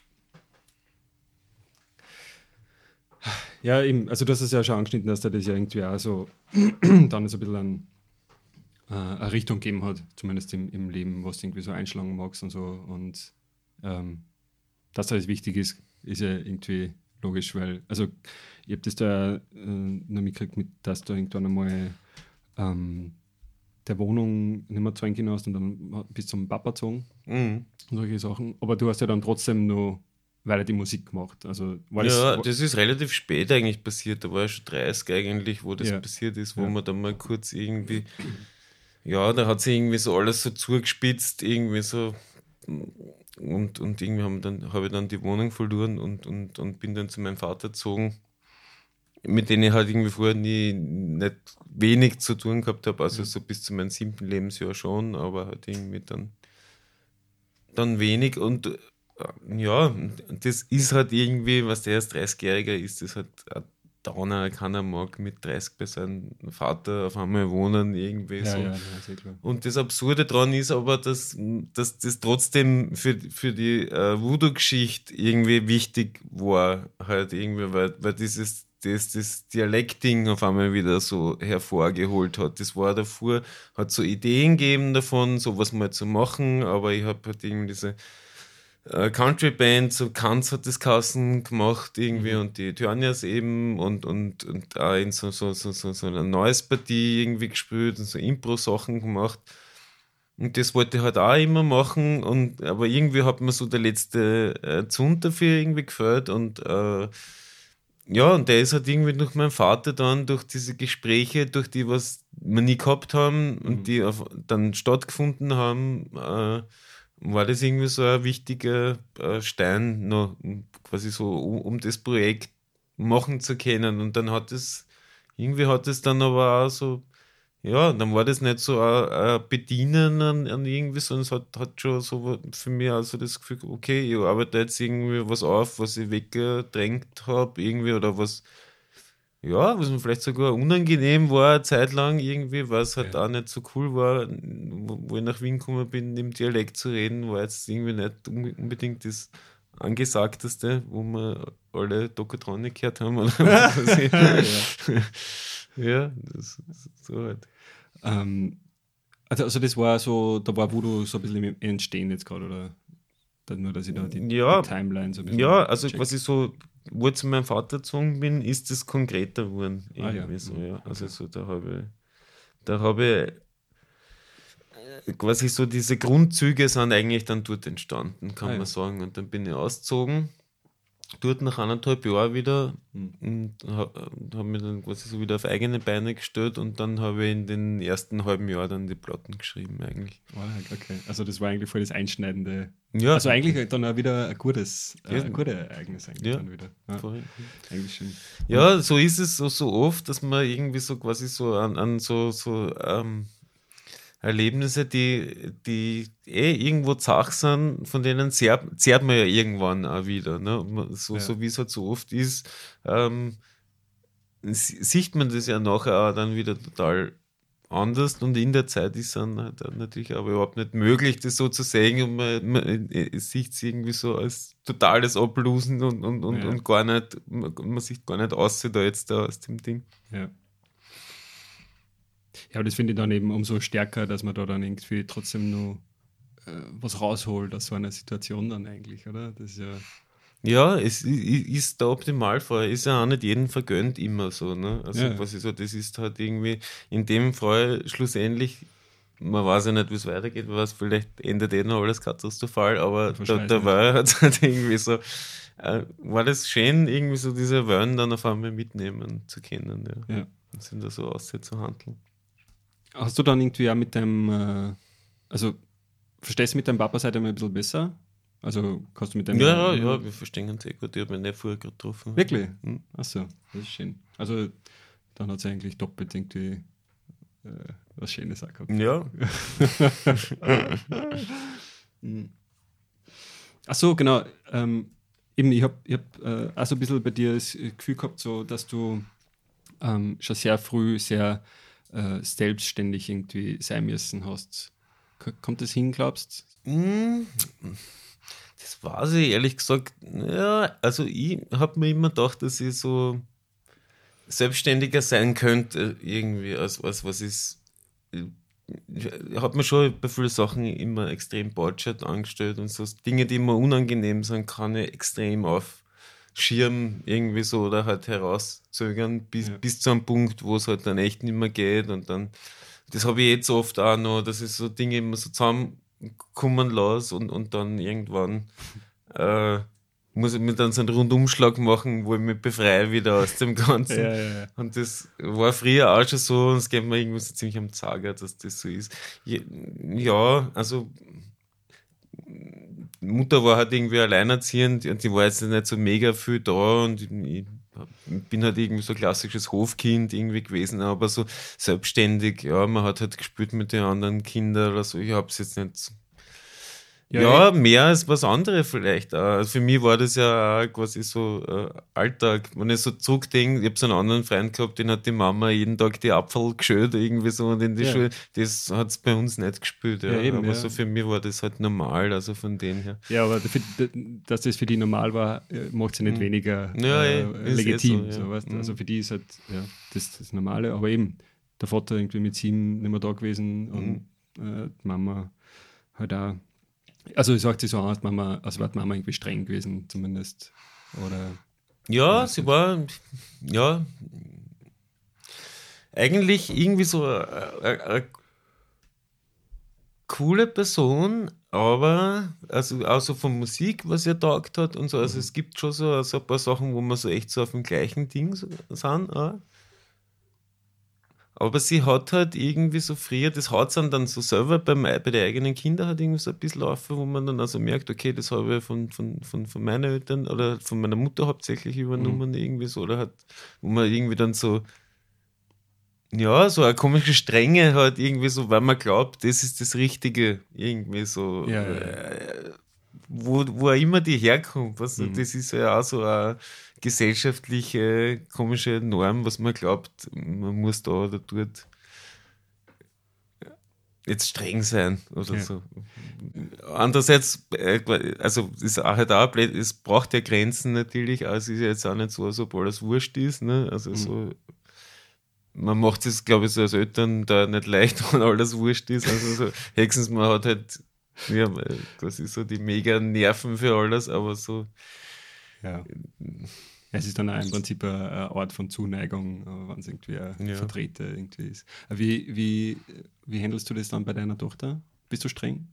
Speaker 1: ja, eben, also du hast es ja schon angeschnitten, dass da das ja irgendwie auch so dann so ein bisschen eine Richtung gegeben hat, zumindest im Leben, was du irgendwie so einschlagen magst und so und dass das wichtig ist ja irgendwie logisch, weil, also ich habe das da noch mitgekriegt, dass du irgendwann einmal der Wohnung nicht mehr zahlen hast und dann bis zum Papa gezogen und solche Sachen. Aber du hast ja dann trotzdem noch weiter die Musik gemacht. Also,
Speaker 2: das ist relativ spät eigentlich passiert. Da war ich schon 30 eigentlich, wo das passiert ist, wo man dann mal kurz irgendwie, ja, da hat sich irgendwie so alles so zugespitzt, irgendwie so und irgendwie habe ich dann die Wohnung verloren und bin dann zu meinem Vater gezogen, mit denen ich halt irgendwie vorher nicht wenig zu tun gehabt habe, also so bis zu meinem 7. Lebensjahr schon, aber halt irgendwie dann wenig und ja, das ist halt irgendwie, was der erst 30-Jähriger ist, das hat ein Downer, keiner mag mit 30 bei seinem Vater auf einmal wohnen, irgendwie so. Ja, klar. Und das Absurde daran ist aber, dass das trotzdem für die Voodoo-Geschichte irgendwie wichtig war, halt irgendwie, weil dieses das Dialektding auf einmal wieder so hervorgeholt hat. Das war davor, hat so Ideen gegeben davon, so was mal zu machen, aber ich habe halt irgendwie diese Country-Band, so Kanz hat das Kassen gemacht irgendwie und die Tyranias eben und auch in so eine neues Partie irgendwie gespielt und so Impro-Sachen gemacht. Und das wollte ich halt auch immer machen, aber irgendwie hat mir so der letzte Zund dafür irgendwie gefällt und und der ist halt irgendwie durch meinen Vater dann, durch diese Gespräche, durch die, was wir nie gehabt haben und die dann stattgefunden haben, war das irgendwie so ein wichtiger Stein noch quasi so, um das Projekt machen zu können. Und dann hat es dann aber auch so, ja, dann war das nicht so ein Bedienen an irgendwie, sondern es hat schon so für mich also das Gefühl, okay, ich arbeite jetzt irgendwie was auf, was ich weggedrängt habe, irgendwie, oder was mir vielleicht sogar unangenehm war, eine Zeit lang irgendwie, weil es halt auch nicht so cool war, wo ich nach Wien gekommen bin, im Dialekt zu reden, war jetzt irgendwie nicht unbedingt das Angesagteste, wo wir alle Tokotronic gehört haben. Oder was weiß ich. Ja, das ist so halt.
Speaker 1: Also das war so, da war Voodoo so ein bisschen im Entstehen jetzt gerade, oder? Nur, dass ich da die Timeline so ein bisschen.
Speaker 2: Ja, also quasi so, wo ich zu meinem Vater gezogen bin, ist das konkreter geworden. So, ja. Also so, da habe ich quasi so diese Grundzüge sind eigentlich dann dort entstanden, kann man sagen. Und dann bin ich ausgezogen, dort nach 1,5 Jahren wieder und habe mich dann quasi so wieder auf eigene Beine gestellt und dann habe ich in den ersten halben Jahr dann die Platten geschrieben eigentlich.
Speaker 1: Okay, also das war eigentlich voll das Einschneidende.
Speaker 2: Ja.
Speaker 1: Also eigentlich dann auch wieder ein gutes Ereignis eigentlich dann wieder. Ja.
Speaker 2: Voll.
Speaker 1: Eigentlich schon.
Speaker 2: Ja, so ist es so oft, dass man irgendwie so quasi so an so Erlebnisse, die irgendwo zach sind, von denen zehrt man ja irgendwann auch wieder. Ne? So wie es halt so oft ist, sieht man das ja nachher auch dann wieder total anders und in der Zeit ist dann natürlich aber überhaupt nicht möglich, das so zu sehen und man sieht es irgendwie so als totales Ablosen und gar nicht, man sieht gar nicht aus dem Ding.
Speaker 1: Ja. Ja, aber das finde ich dann eben umso stärker, dass man da dann irgendwie trotzdem nur was rausholt aus so einer Situation dann eigentlich, oder? Das ist ja.
Speaker 2: Ja, es ist der Optimalfall, ist ja auch nicht jedem vergönnt immer so, ne? Also quasi so, das ist halt irgendwie in dem Fall schlussendlich man weiß ja nicht, wie es weitergeht, man weiß, vielleicht endet noch alles katastrophal, aber dabei hat es halt irgendwie so, war das schön, irgendwie so diese Wellen dann auf einmal mitnehmen zu können, ja. Und sind da so auszuhandeln.
Speaker 1: Hast du dann irgendwie auch mit deinem, also verstehst du mit deinem Papa seit einmal ein bisschen besser? Also kannst du mit dem...
Speaker 2: Ja, wir verstehen uns gut. Ich habe mich nicht vorher getroffen.
Speaker 1: Wirklich? Achso, das ist schön. Also dann hat es eigentlich doppelt irgendwie was Schönes auch gehabt.
Speaker 2: Ja.
Speaker 1: Achso, genau. Eben, ich hab auch so ein bisschen bei dir das Gefühl gehabt, so, dass du schon sehr früh sehr selbstständig irgendwie sein müssen hast. Kommt das hin, glaubst du?
Speaker 2: Das weiß ich ehrlich gesagt. Ja, also ich habe mir immer gedacht, dass ich so selbstständiger sein könnte, irgendwie, als was ist. Ich habe mir schon bei vielen Sachen immer extrem Bullshit angestellt und so Dinge, die immer unangenehm sind, kann ich extrem aufschirmen, irgendwie so oder halt herauszögern, bis zu einem Punkt, wo es halt dann echt nicht mehr geht und dann, das habe ich jetzt oft auch noch, dass ich so Dinge immer so zusammenkommen lasse und dann irgendwann muss ich mir dann so einen Rundumschlag machen, wo ich mich befreie wieder aus dem Ganzen.
Speaker 1: Ja.
Speaker 2: Und das war früher auch schon so und es geht mir irgendwie so ziemlich am Zager, dass das so ist. Ja, also Mutter war halt irgendwie alleinerziehend und die war jetzt nicht so mega viel da und ich bin halt irgendwie so ein klassisches Hofkind irgendwie gewesen, aber so selbstständig, ja, man hat halt gespielt mit den anderen Kindern oder so, ich hab's jetzt nicht... Ja, mehr als was andere vielleicht. Also für mich war das ja auch quasi so Alltag. Wenn ich so zurückdenke, ich habe so einen anderen Freund gehabt, den hat die Mama jeden Tag die Apfel geschält irgendwie so und in die Schule. Das hat es bei uns nicht gespielt. Ja. Aber so für mich war das halt normal, also von denen her.
Speaker 1: Ja, aber dass das für die normal war, macht es ja nicht weniger legitim. So, weißt? Also für die ist halt das Normale. Aber eben, der Vater irgendwie mit 7 nicht mehr da gewesen und die Mama halt auch. Also sagt sie so an, war die Mama irgendwie streng gewesen, zumindest. Oder
Speaker 2: ja, sie war eigentlich irgendwie so eine coole Person, aber also auch so von Musik, was ihr taugt hat und so. Also es gibt schon so ein paar Sachen, wo wir so echt so auf dem gleichen Ding sind. Aber sie hat halt irgendwie so früher, das hat es dann so selber bei den eigenen Kindern halt irgendwie so ein bisschen laufen, wo man dann also merkt, okay, das habe ich von meinen Eltern oder von meiner Mutter hauptsächlich übernommen irgendwie so, oder hat, wo man irgendwie dann so, ja, so eine komische Strenge hat irgendwie so, weil man glaubt, das ist das Richtige irgendwie so, wo auch immer die herkommt, das ist ja auch so eine gesellschaftliche komische Norm, was man glaubt, man muss da oder dort jetzt streng sein oder so. Andererseits, also ist auch halt auch blöd, es braucht ja Grenzen natürlich, also ist ja jetzt auch nicht so, als ob alles wurscht ist, ne? Also so, man macht es, glaube ich, so als Eltern da nicht leicht, wenn alles wurscht ist. Also so, höchstens man hat halt quasi so die mega Nerven für alles, aber so.
Speaker 1: Ja. Es ist dann auch im Prinzip eine Art von Zuneigung, wenn es irgendwie ein Vertreter irgendwie ist. Wie handelst du das dann bei deiner Tochter? Bist du streng?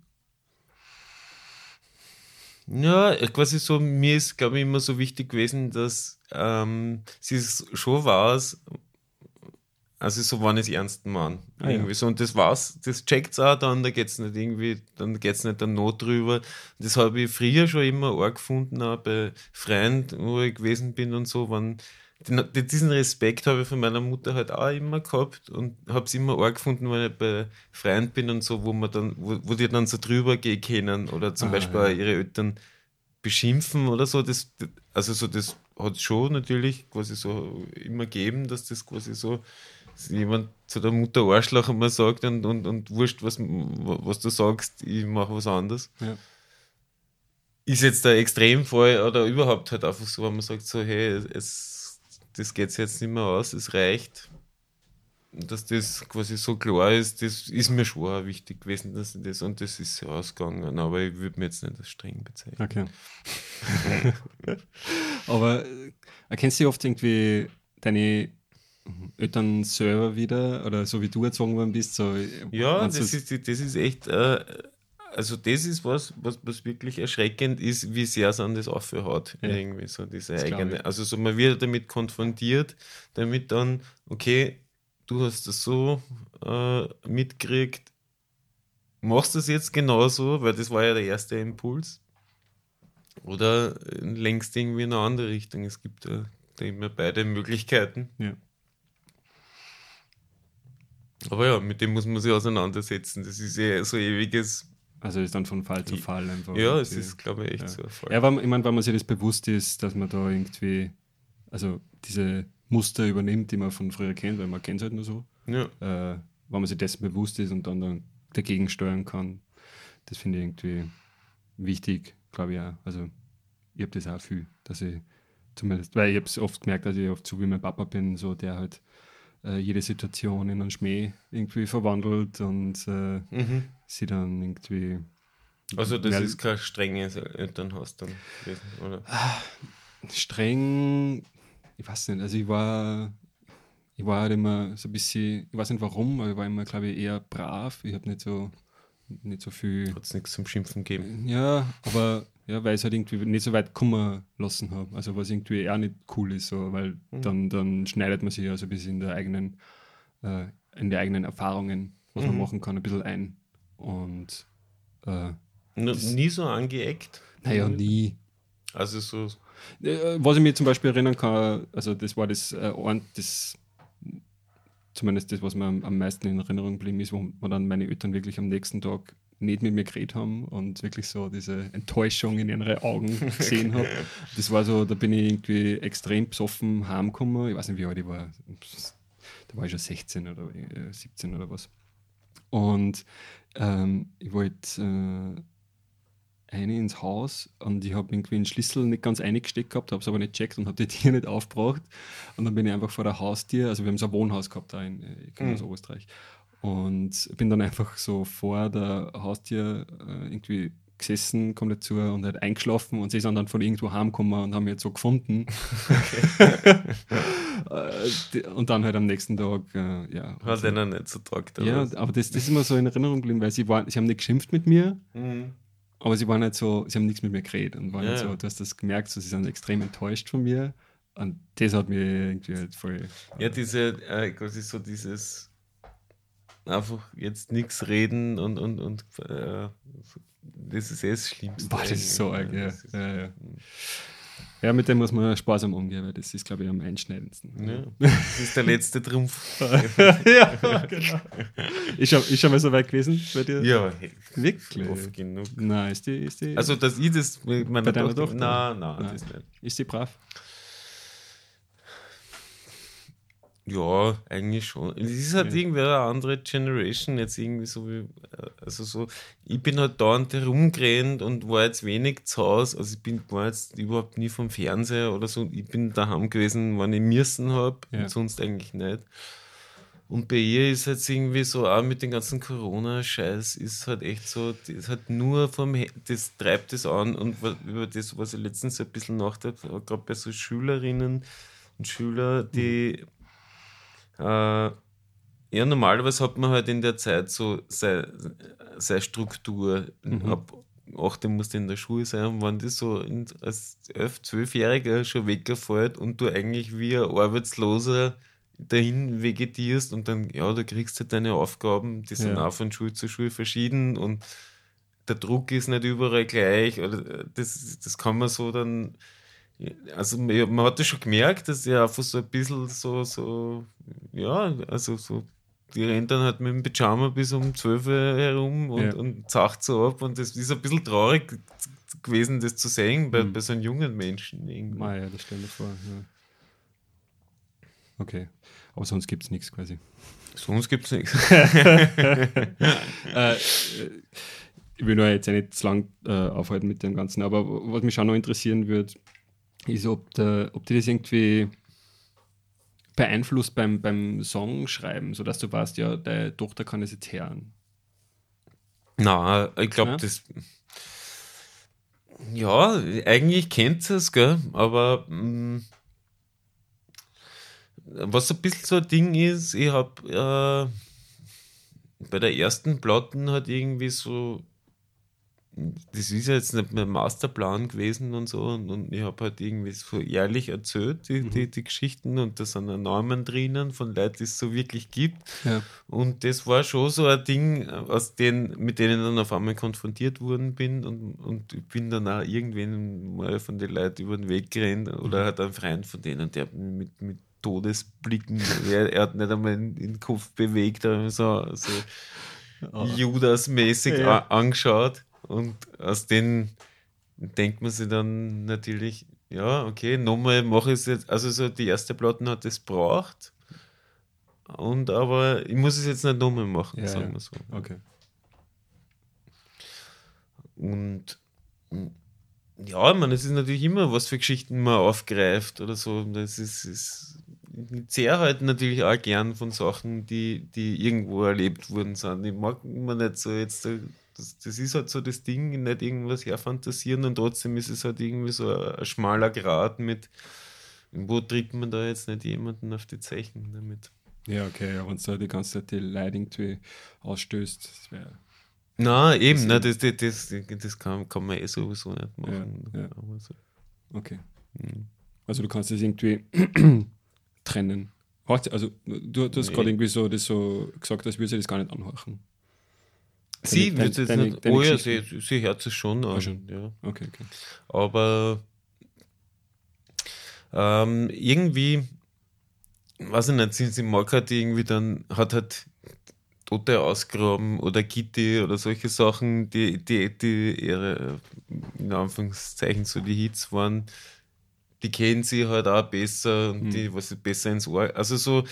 Speaker 2: Ja, quasi so, mir ist, glaube ich, immer so wichtig gewesen, dass sie es schon weiß, also so, wann ich es ernst meine. Irgendwie so. Und das war's, das checkt es auch dann, da geht es nicht irgendwie, dann geht es nicht der Not drüber. Das habe ich früher schon immer arg gefunden, auch bei Freunden, wo ich gewesen bin und so, diesen Respekt habe ich von meiner Mutter halt auch immer gehabt und habe es immer arg gefunden, wenn ich bei Freunden bin und so, wo die dann so drüber gehen können oder zum Beispiel auch ihre Eltern beschimpfen oder so, das hat es schon natürlich quasi so immer gegeben, dass das quasi so jemand zu der Mutter Arschloch einmal sagt und wurscht, was du sagst, ich mache was anderes. Ja. Ist jetzt der Extremfall oder überhaupt halt einfach so, wenn man sagt so, hey, das geht jetzt nicht mehr aus, es reicht. Dass das quasi so klar ist, das ist mir schon auch wichtig gewesen, dass ich das, und das ist ja ausgegangen, aber ich würde mir jetzt nicht als streng bezeichnen.
Speaker 1: Okay. Aber erkennst du oft irgendwie deine Eltern selber wieder, oder so wie du erzogen worden bist, so.
Speaker 2: Ja, das ist echt, also das ist was wirklich erschreckend ist, wie sehr es an das aufhört, irgendwie so diese eigene, also so man wird damit konfrontiert, damit dann, okay, du hast das so mitgekriegt, machst du das jetzt genauso, weil das war ja der erste Impuls, oder lenkst irgendwie in eine andere Richtung, es gibt da immer beide Möglichkeiten.
Speaker 1: Ja.
Speaker 2: Aber ja, mit dem muss man sich auseinandersetzen. Das ist ja so ewiges.
Speaker 1: Also ist dann von Fall zu Fall einfach.
Speaker 2: Ja, es ist, glaube ich, echt so ein Fall.
Speaker 1: Ja, aber ich meine, wenn man sich das bewusst ist, dass man da irgendwie, also diese Muster übernimmt, die man von früher kennt, weil man kennt es halt nur so.
Speaker 2: Ja.
Speaker 1: Wenn man sich dessen bewusst ist und dann dagegen steuern kann, das finde ich irgendwie wichtig, glaube ich auch. Also ich habe das auch viel, dass ich zumindest, weil ich habe es oft gemerkt, dass ich oft so wie mein Papa bin, so der halt jede Situation in einen Schmäh irgendwie verwandelt und sie dann irgendwie.
Speaker 2: Also das ist kein strenges Elternhaus dann gewesen, oder?
Speaker 1: Streng, ich weiß nicht, also ich war halt immer so ein bisschen, ich weiß nicht warum, aber ich war immer, glaube ich, eher brav. Ich habe nicht so viel.
Speaker 2: Hat es nichts zum Schimpfen gegeben.
Speaker 1: Ja, aber ja, weil ich es halt irgendwie nicht so weit kommen lassen habe. Also was irgendwie auch nicht cool ist, so, weil dann schneidet man sich ja so ein bisschen in die eigenen Erfahrungen, was man machen kann, ein bisschen ein. Und
Speaker 2: nie so angeeckt?
Speaker 1: Naja, nie.
Speaker 2: Also so.
Speaker 1: Was ich mir zum Beispiel erinnern kann, also das war das zumindest das, was mir am meisten in Erinnerung geblieben ist, wo dann meine Eltern wirklich am nächsten Tag nicht mit mir geredet haben und wirklich so diese Enttäuschung in ihren Augen gesehen habe. Das war so, da bin ich irgendwie extrem besoffen heimgekommen. Ich weiß nicht, wie alt ich war. Da war ich schon 16 oder 17 oder was. Und ich wollte eine ins Haus und ich habe irgendwie den Schlüssel nicht ganz eingesteckt gehabt, habe es aber nicht gecheckt und habe die Tür nicht aufgebracht. Und dann bin ich einfach vor der Haustür, also wir haben so ein Wohnhaus gehabt da ich komme aus Oberösterreich. Und bin dann einfach so vor der Haustür irgendwie gesessen, kommt dazu und halt eingeschlafen und sie sind dann von irgendwo heimgekommen und haben mich jetzt so gefunden. Und dann halt am nächsten Tag, ja.
Speaker 2: Hat denen nicht so taugt.
Speaker 1: Ja, aber das ist immer so in Erinnerung geblieben, weil sie haben nicht geschimpft mit mir, aber sie waren halt so, sie haben nichts mit mir geredet und waren halt so, du hast das gemerkt, so, sie sind extrem enttäuscht von mir und das hat mir irgendwie halt voll.
Speaker 2: Ja, quasi so dieses einfach jetzt nichts reden und das ist das Schlimmste.
Speaker 1: Boah, das ist so arg, ja. Ja, mit dem muss man sparsam umgehen, weil das ist, glaube ich, am einschneidendsten.
Speaker 2: Ja, das ist der letzte Trumpf.
Speaker 1: Ja, genau. Ist schon mal so weit gewesen bei dir?
Speaker 2: Ja,
Speaker 1: wirklich.
Speaker 2: Oft genug.
Speaker 1: Nein, ist die
Speaker 2: also, dass ich das mit meiner
Speaker 1: Tochter?
Speaker 2: Nein, das nicht.
Speaker 1: Ist sie brav?
Speaker 2: Ja, eigentlich schon. Es ist halt irgendwie eine andere Generation, jetzt irgendwie so wie, also so, ich bin halt dauernd herumgerannt und war jetzt wenig zu Hause, also war jetzt überhaupt nie vom Fernseher oder so, ich bin daheim gewesen, wenn ich müssen habe, und sonst eigentlich nicht. Und bei ihr ist jetzt irgendwie so, auch mit dem ganzen Corona-Scheiß, ist halt echt so, das hat nur das treibt das an und über das, was ich letztens ein bisschen nachgedacht habe, gerade bei so Schülerinnen und Schülern, die ja, normalerweise hat man halt in der Zeit so seine Struktur. Ab 18 musst du in der Schule sein. Und wenn das so als 11-, 12-Jähriger schon weggefällt und du eigentlich wie ein Arbeitsloser dahin vegetierst und dann, ja, du kriegst halt deine Aufgaben, die sind auch von Schule zu Schule verschieden und der Druck ist nicht überall gleich. Oder das kann man so dann. Also man hat das schon gemerkt, dass er einfach so ein bisschen so, ja, also so, die rennt dann halt mit dem Pyjama bis um 12 Uhr herum und zacht so ab und das ist ein bisschen traurig gewesen, das zu sehen bei so einem jungen Menschen.
Speaker 1: Ja, das stelle ich vor. Ja. Okay, aber sonst gibt es nichts quasi.
Speaker 2: Sonst gibt es nichts.
Speaker 1: Ich will nur jetzt nicht zu lang aufhalten mit dem Ganzen, aber was mich schon noch interessieren würde, ist, ob die das irgendwie beeinflusst beim Songschreiben, sodass du weißt, ja, deine Tochter kann das jetzt hören.
Speaker 2: Na, ich glaube, das. Ja, eigentlich kennt sie es, gell? Aber was ein bisschen so ein Ding ist, ich habe bei der ersten Platten hat irgendwie so, das ist ja jetzt nicht mein Masterplan gewesen und so, und ich habe halt irgendwie so ehrlich erzählt, die Geschichten, und da sind auch Namen drinnen von Leuten, die es so wirklich gibt.
Speaker 1: Ja.
Speaker 2: Und das war schon so ein Ding, mit denen ich dann auf einmal konfrontiert worden bin, und ich bin dann auch irgendwann mal von den Leuten über den Weg gerannt, oder hat ein Freund von denen, der hat mich mit Todesblicken, er hat nicht einmal den Kopf bewegt, aber so Judas-mäßig angeschaut. Und aus denen denkt man sich dann natürlich, ja, okay, nochmal mache ich es jetzt. Also so die erste Platte hat es braucht, aber ich muss es jetzt nicht nochmal machen, sagen wir so.
Speaker 1: Okay.
Speaker 2: Und ja, ich meine, es ist natürlich immer, was für Geschichten man aufgreift oder so. Das ist ich zehre halt natürlich auch gern von Sachen, die irgendwo erlebt worden sind. Ich mag immer nicht so jetzt, das ist halt so das Ding, nicht irgendwas herfantasieren, und trotzdem ist es halt irgendwie so ein schmaler Grat mit, wo tritt man da jetzt nicht jemanden auf die Zeichen damit.
Speaker 1: Ja, okay, ja, wenn du die ganze Zeit die Leute irgendwie ausstößt, das wäre...
Speaker 2: Nein, eben, das kann man eh sowieso nicht machen.
Speaker 1: Ja.
Speaker 2: Aber so.
Speaker 1: Okay. Also du kannst das irgendwie trennen. Also du hast gerade irgendwie so das so gesagt, als würde sie das gar nicht anhorchen.
Speaker 2: Sie wird es nicht. Oh ja, sie hört es schon an.
Speaker 1: Schon.
Speaker 2: Ja.
Speaker 1: Okay.
Speaker 2: Aber irgendwie, weiß ich nicht, sie mag halt irgendwie dann, hat halt Tote ausgraben oder Gitti oder solche Sachen, die ihre, in Anführungszeichen, so die Hits waren, die kennen sie halt auch besser und die, was besser ins Ohr, also so,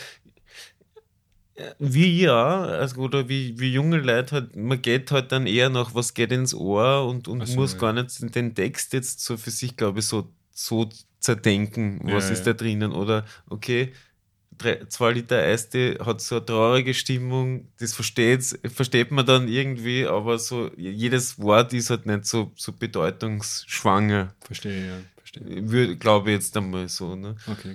Speaker 2: wie also, oder wie junge Leute halt, man geht halt dann eher nach, was geht ins Ohr, und muss gar nicht den Text jetzt so für sich, glaube ich, so zerdenken, was ist da drinnen, oder okay, 2 Liter Eistee hat so eine traurige Stimmung, das versteht man dann irgendwie, aber so jedes Wort ist halt nicht so bedeutungsschwanger.
Speaker 1: Verstehe.
Speaker 2: Glaube ich jetzt einmal so, ne?
Speaker 1: Okay.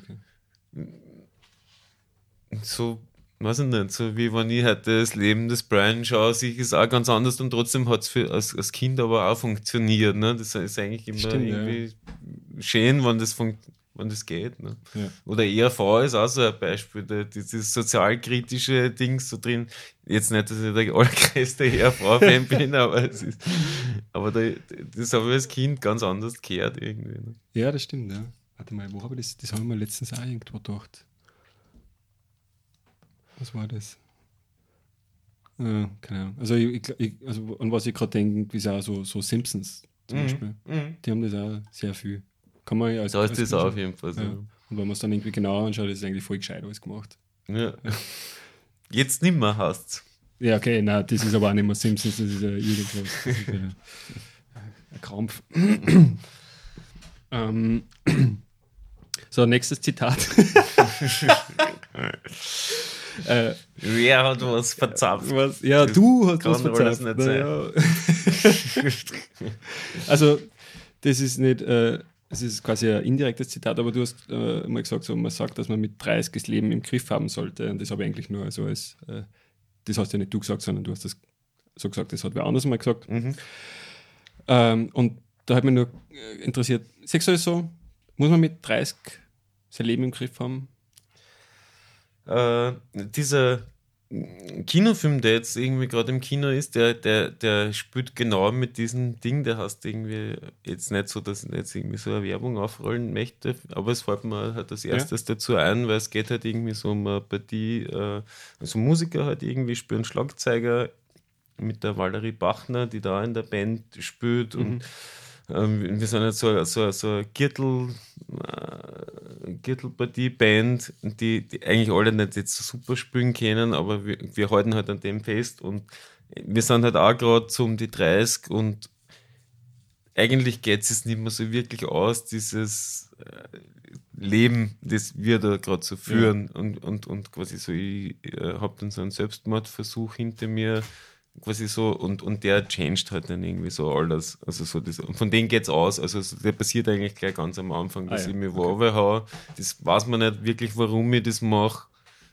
Speaker 2: So, weiß ich nicht, so wie wenn ich heute das Leben des Brian schaue, sehe ich es auch ganz anders, und trotzdem hat es als Kind aber auch funktioniert, ne? Das ist eigentlich immer irgendwie schön, wenn das geht. Ne?
Speaker 1: Ja.
Speaker 2: Oder ERV ist auch so ein Beispiel, dieses sozialkritische Ding so drin. Jetzt nicht, dass ich der allergrößte ERV-Fan bin, aber das habe ich als Kind ganz anders gehört irgendwie. Ne?
Speaker 1: Ja, das stimmt, ja. Warte mal, wo habe ich das habe ich mir letztens auch irgendwo gedacht. Was war das? Keine Ahnung. Also, also an was ich gerade denke, ist auch so Simpsons zum Beispiel. Die haben das auch sehr viel. Kann man ja als
Speaker 2: da ist das auch auf jeden Fall so.
Speaker 1: Ja. Und wenn man es dann irgendwie genauer anschaut, ist es eigentlich voll gescheit alles gemacht.
Speaker 2: Ja. Jetzt nicht mehr hast.
Speaker 1: Ja, okay, nein, das ist aber auch nicht mehr Simpsons, das ist ja irgendwas. Das ist ein Krampf. So, nächstes Zitat.
Speaker 2: Wer hat was verzapft?
Speaker 1: Ja, du hast was verzapft.
Speaker 2: Nicht sein.
Speaker 1: Ja. Also, das ist nicht, es ist quasi ein indirektes Zitat, aber du hast mal gesagt, so, man sagt, dass man mit 30 das Leben im Griff haben sollte. Und das habe ich eigentlich nur so als, das hast ja nicht du gesagt, sondern du hast das so gesagt, das hat wer anders mal gesagt. Und da hat mich nur interessiert, sagst du das so, muss man mit 30 sein Leben im Griff haben?
Speaker 2: Dieser Kinofilm, der jetzt irgendwie gerade im Kino ist, der spielt genau mit diesem Ding, der heißt irgendwie jetzt nicht so, dass ich jetzt irgendwie so eine Werbung aufrollen möchte, aber es fällt mir halt als erstes dazu ein, weil es geht halt irgendwie so um eine Partie, also Musiker halt irgendwie spielen Schlagzeuger mit der Valerie Bachner, die da in der Band spielt, und wir sind jetzt so eine Gürtelpartie-Band, die eigentlich alle nicht jetzt so super spielen können, aber wir halten halt an dem fest, und wir sind halt auch gerade so um die 30, und eigentlich geht es nicht mehr so wirklich aus, dieses Leben, das wir da gerade so führen, und quasi so, ich habe dann so einen Selbstmordversuch hinter mir, quasi so, und der changed halt dann irgendwie so alles. Also so das, und von denen geht's aus. Also der passiert eigentlich gleich ganz am Anfang, dass ich mich hau. Das weiß man nicht wirklich, warum ich das mache.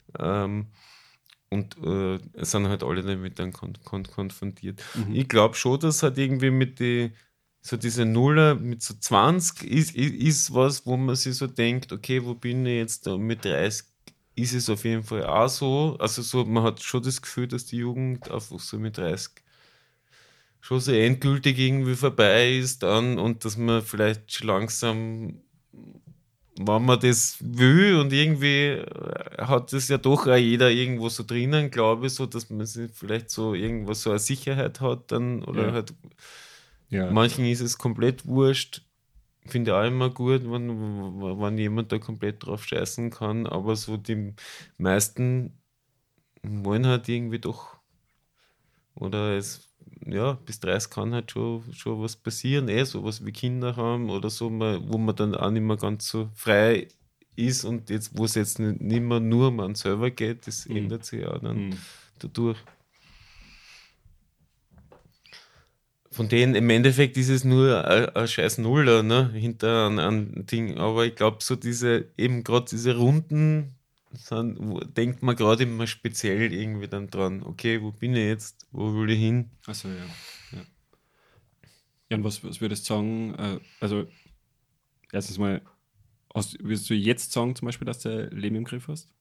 Speaker 2: Und es sind halt alle damit dann konfrontiert. Ich glaube schon, dass halt irgendwie mit so diese Nuller mit so 20 ist was, wo man sich so denkt, okay, wo bin ich jetzt da mit 30? Ist es auf jeden Fall auch so. Also so, man hat schon das Gefühl, dass die Jugend einfach so mit 30 schon so endgültig irgendwie vorbei ist dann und dass man vielleicht schon langsam, wenn man das will und irgendwie hat das ja doch auch jeder irgendwo so drinnen, glaube ich, so, dass man sich vielleicht so irgendwo so eine Sicherheit hat dann oder halt manchen ist es komplett wurscht. Finde ich auch immer gut, wenn jemand da komplett drauf scheißen kann, aber so die meisten wollen halt irgendwie doch, oder bis 30 kann halt schon was passieren, sowas wie Kinder haben oder so, wo man dann auch nicht mehr ganz so frei ist und jetzt, wo es jetzt nicht mehr nur um einen selber geht, das ändert sich ja dann dadurch. Von denen im Endeffekt ist es nur ein scheiß Nuller, ne, hinter einem Ding. Aber ich glaube, so eben gerade diese Runden, denkt man gerade immer speziell irgendwie dann dran. Okay, wo bin ich jetzt? Wo will ich hin?
Speaker 1: Achso, ja. Ja, und was würdest du sagen? Also, erstens mal, würdest du jetzt sagen, zum Beispiel, dass du Leben im Griff hast?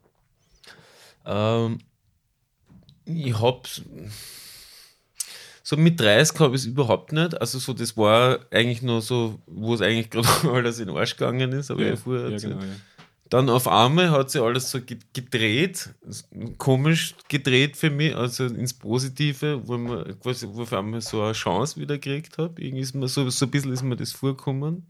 Speaker 2: Ich hab's. So mit 30 habe ich es überhaupt nicht. Also so, das war eigentlich nur so, wo es eigentlich gerade alles in den Arsch gegangen ist, habe ich ja vorher erzählt. Genau, ja. Dann auf einmal hat sich alles so gedreht, komisch gedreht für mich, also ins Positive, wo auf einmal so eine Chance wieder gekriegt habe. Irgendwie ist mir so ein bisschen ist mir das vorgekommen.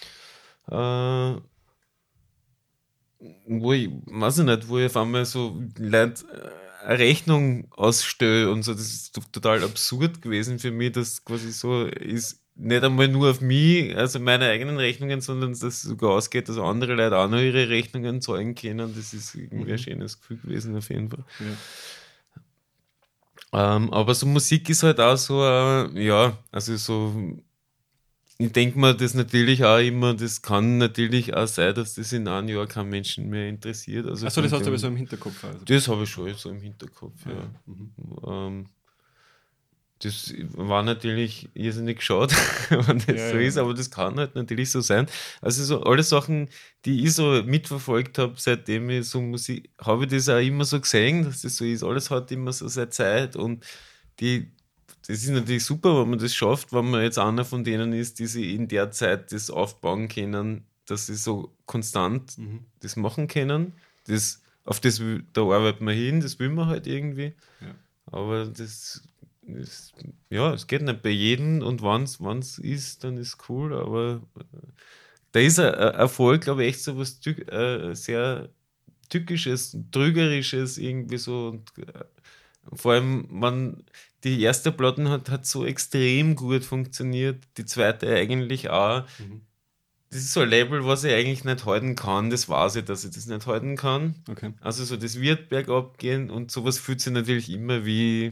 Speaker 2: Wo ich, weiß ich nicht, wo ich auf einmal so Leute eine Rechnung ausstelle und so, das ist total absurd gewesen für mich, dass quasi so ist, nicht einmal nur auf mich, also meine eigenen Rechnungen, sondern dass es sogar ausgeht, dass andere Leute auch noch ihre Rechnungen zahlen können. Das ist irgendwie ein schönes Gefühl gewesen auf jeden Fall. Ja. Aber so Musik ist halt auch so, also so, ich denke mir, das natürlich auch immer, das kann natürlich auch sein, dass das in einem Jahr keinen Menschen mehr interessiert. Also
Speaker 1: achso, das hast du aber so im Hinterkopf. Also.
Speaker 2: Das habe ich schon so im Hinterkopf, ja. Das war natürlich irrsinnig schade, wenn das so ist, aber das kann halt natürlich so sein. Also so alle Sachen, die ich so mitverfolgt habe, seitdem ich so Musik, habe ich das auch immer so gesehen, dass das so ist. Alles hat immer so seine Zeit und das ist natürlich super, wenn man das schafft, wenn man jetzt einer von denen ist, die sich in der Zeit das aufbauen können, dass sie so konstant das machen können. Da arbeitet man hin, das will man halt irgendwie. Ja. Aber es geht nicht bei jedem und wenn es ist, dann ist es cool, aber da ist ein Erfolg, glaube ich, echt so was sehr Tückisches, Trügerisches irgendwie so und vor allem, die erste Platte hat so extrem gut funktioniert, die zweite eigentlich auch. Das ist so ein Label, was ich eigentlich nicht halten kann, das weiß ich, dass ich das nicht halten kann.
Speaker 1: Okay.
Speaker 2: Also so, das wird bergab gehen und sowas fühlt sich natürlich immer wie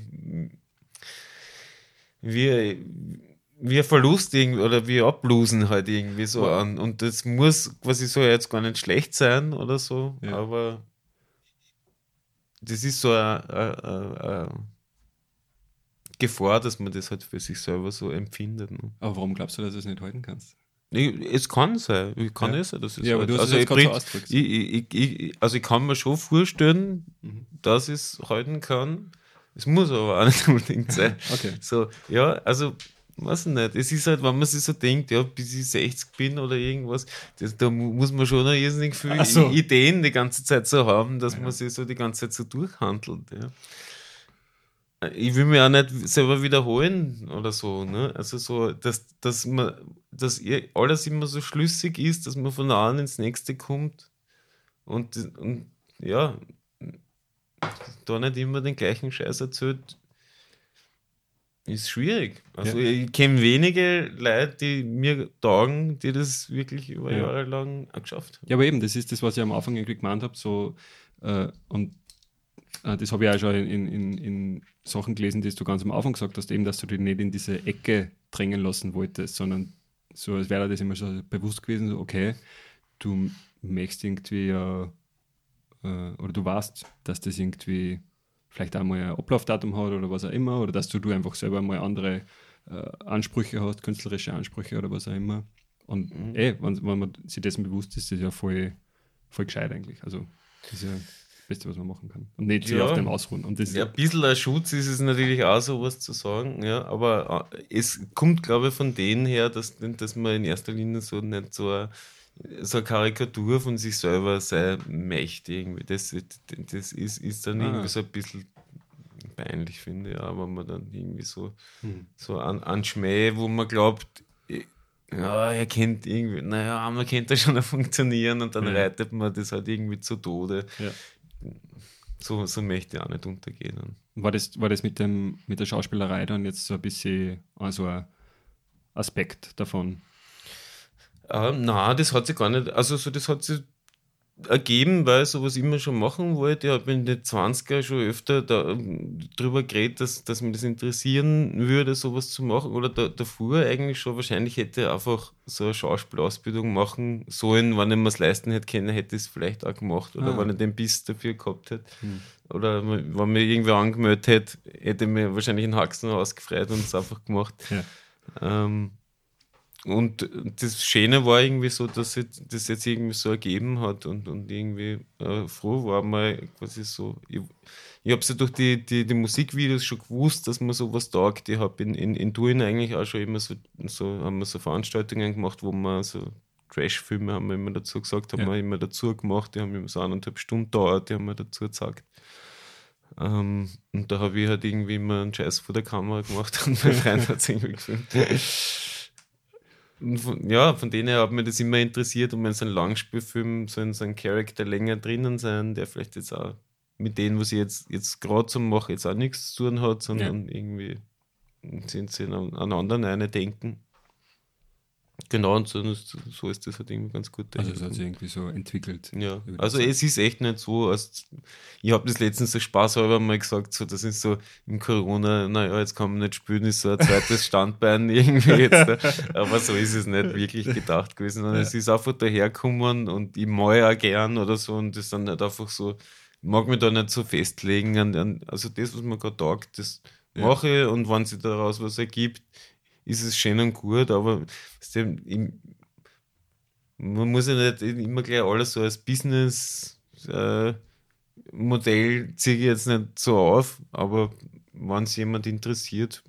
Speaker 2: ein Verlust irgendwie oder wie Ablosen halt irgendwie so an. Und das muss quasi so jetzt gar nicht schlecht sein oder so, aber das ist so eine Gefahr, dass man das halt für sich selber so empfindet. Ne?
Speaker 1: Aber warum glaubst du, dass du es nicht halten kannst?
Speaker 2: Es kann sein. Ich kann es sein, dass es
Speaker 1: aber
Speaker 2: halt.
Speaker 1: du hast es jetzt gerade so ausgedrückt.
Speaker 2: Ich kann mir schon vorstellen, dass ich es halten kann. Es muss aber auch nicht unbedingt sein.
Speaker 1: Okay.
Speaker 2: So, ja, also, weiß ich nicht. Es ist halt, wenn man sich so denkt, ja, bis ich 60 bin oder irgendwas, da muss man schon noch irrsinnig viele Ideen die ganze Zeit so haben, dass man sich so die ganze Zeit so durchhandelt. Ja. Ich will mich auch nicht selber wiederholen oder so, ne? Also so, dass alles immer so schlüssig ist, dass man von einem ins nächste kommt und ja, da nicht immer den gleichen Scheiß erzählt, ist schwierig. Also ich kenne wenige Leute, die mir taugen, die das wirklich über Jahre lang auch geschafft haben.
Speaker 1: Ja, aber eben, das ist das, was ich am Anfang irgendwie gemeint habe, so und das habe ich auch schon in Sachen gelesen, die du ganz am Anfang gesagt hast, eben, dass du dich nicht in diese Ecke drängen lassen wolltest, sondern so, als wäre das immer so bewusst gewesen, so, okay, du möchtest irgendwie oder du weißt, dass das irgendwie vielleicht einmal ein Ablaufdatum hat oder was auch immer, oder dass du einfach selber mal andere Ansprüche hast, künstlerische Ansprüche oder was auch immer. Und wenn man sich dessen bewusst ist, ist das ja voll gescheit eigentlich. Also das ist ja das Beste, was man machen kann. Und nicht sich auf dem ausruhen. Und das
Speaker 2: ein bisschen ein Schutz ist es natürlich auch, sowas zu sagen, ja, aber es kommt, glaube ich, von denen her, dass man in erster Linie so nicht so eine Karikatur von sich selber sein möchte irgendwie. Das ist dann irgendwie so ein bisschen peinlich, finde ich, aber man dann irgendwie so an Schmäh, wo man glaubt, ja, er kennt irgendwie, naja, man könnte das schon funktionieren und dann reitet man das halt irgendwie zu Tode.
Speaker 1: Ja.
Speaker 2: So möchte ich auch nicht untergehen.
Speaker 1: War das mit der Schauspielerei dann jetzt so ein bisschen also ein Aspekt davon?
Speaker 2: Nein, das hat sich gar nicht, also so, das hat sich ergeben, weil ich sowas immer schon machen wollte. Ich habe in den 20er schon öfter darüber geredet, dass mich das interessieren würde, sowas zu machen. Oder davor eigentlich schon. Wahrscheinlich hätte ich einfach so eine Schauspielausbildung machen sollen. Wenn ich mir es leisten hätte können, hätte ich es vielleicht auch gemacht. Oder wenn ich den Biss dafür gehabt hätte. Oder wenn mir irgendwer angemeldet hätte, hätte ich mir wahrscheinlich einen Haxen ausgefreut und es einfach gemacht. Ja. Und das Schöne war irgendwie so, dass sich das jetzt irgendwie so ergeben hat und irgendwie froh war mal quasi so. Ich habe so durch die Musikvideos schon gewusst, dass man sowas taugt. Ich habe in Turin eigentlich auch schon immer so haben wir so Veranstaltungen gemacht, wo man so Trash-Filme, haben wir immer dazu gesagt, haben wir immer dazu gemacht, die haben immer so 1,5 Stunden gedauert, die haben wir dazu gezeigt. Und da habe ich halt irgendwie immer einen Scheiß vor der Kamera gemacht und mein Freund hat es irgendwie gefilmt. Von denen her hat mich das immer interessiert und wenn so ein Langspielfilm, so ein Charakter länger drinnen sein, der vielleicht jetzt auch mit denen, was ich jetzt gerade so mache, jetzt auch nichts zu tun hat, sondern irgendwie sind sie an anderen eine denken. Genau, und so ist das halt irgendwie ganz gut.
Speaker 1: Also es hat sich irgendwie so entwickelt.
Speaker 2: Ja, also es ist echt nicht so, ich habe das letztens so spaßhalber mal gesagt, so das ist so im Corona, naja, jetzt kann man nicht spielen, ist so ein zweites Standbein irgendwie jetzt. Aber so ist es nicht wirklich gedacht gewesen, sondern es ist einfach daherkommen und ich mal auch gern oder so und das dann nicht einfach so, ich mag mich da nicht so festlegen also das, was mir gerade taugt, das mache ich und wenn sich daraus was ergibt, ist es schön und gut, aber man muss ja nicht immer gleich alles so als Business-Modell ziehe ich jetzt nicht so auf, aber wenn es jemand interessiert,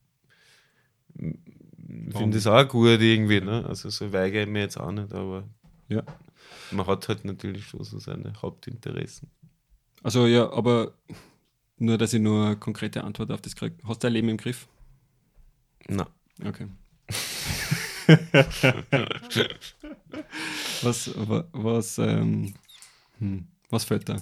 Speaker 2: finde ich es auch gut irgendwie, ne? Also so weigere ich mir jetzt auch nicht, aber man hat halt natürlich schon so seine Hauptinteressen.
Speaker 1: Also ja, aber nur, dass ich nur eine konkrete Antwort auf das kriege. Hast du dein Leben im Griff?
Speaker 2: Nein.
Speaker 1: Okay. Was fällt da?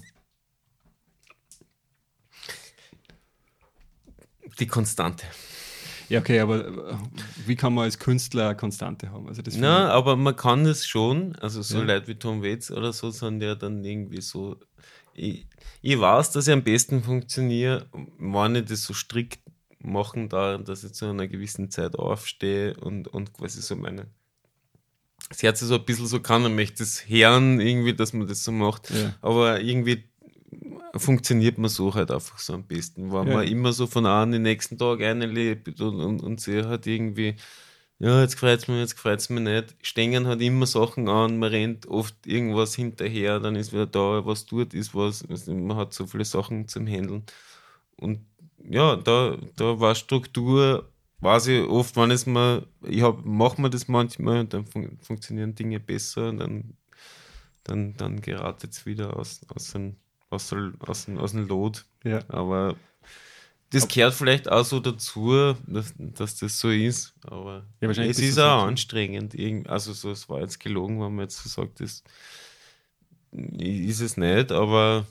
Speaker 2: Die Konstante.
Speaker 1: Ja, okay, aber wie kann man als Künstler eine Konstante haben? Also das
Speaker 2: aber man kann das schon. Also so Leute wie Tom Waits oder so sind ja dann irgendwie so. Ich weiß, dass ich am besten funktioniere, wenn ich das so strikt machen da, dass ich zu einer gewissen Zeit aufstehe und quasi so das Herz so ein bisschen so kann, man möchte es hören irgendwie, dass man das so macht, aber irgendwie funktioniert man so halt einfach so am besten, weil man immer so von einem den nächsten Tag einlebt und sie hat irgendwie, jetzt gefreut es mich nicht, stehen halt immer Sachen an, man rennt oft irgendwas hinterher, dann ist wieder da, was tut, ist was, man hat so viele Sachen zum Handeln und ja, da war Struktur, weiß ich oft, wenn es mache mir das manchmal und dann funktionieren Dinge besser und dann geratet es wieder aus dem Lot.
Speaker 1: Ja.
Speaker 2: Aber das gehört vielleicht auch so dazu, dass das so ist. Aber es ist auch anstrengend. Also so, es war jetzt gelogen, wenn man jetzt so sagt, das ist es nicht, aber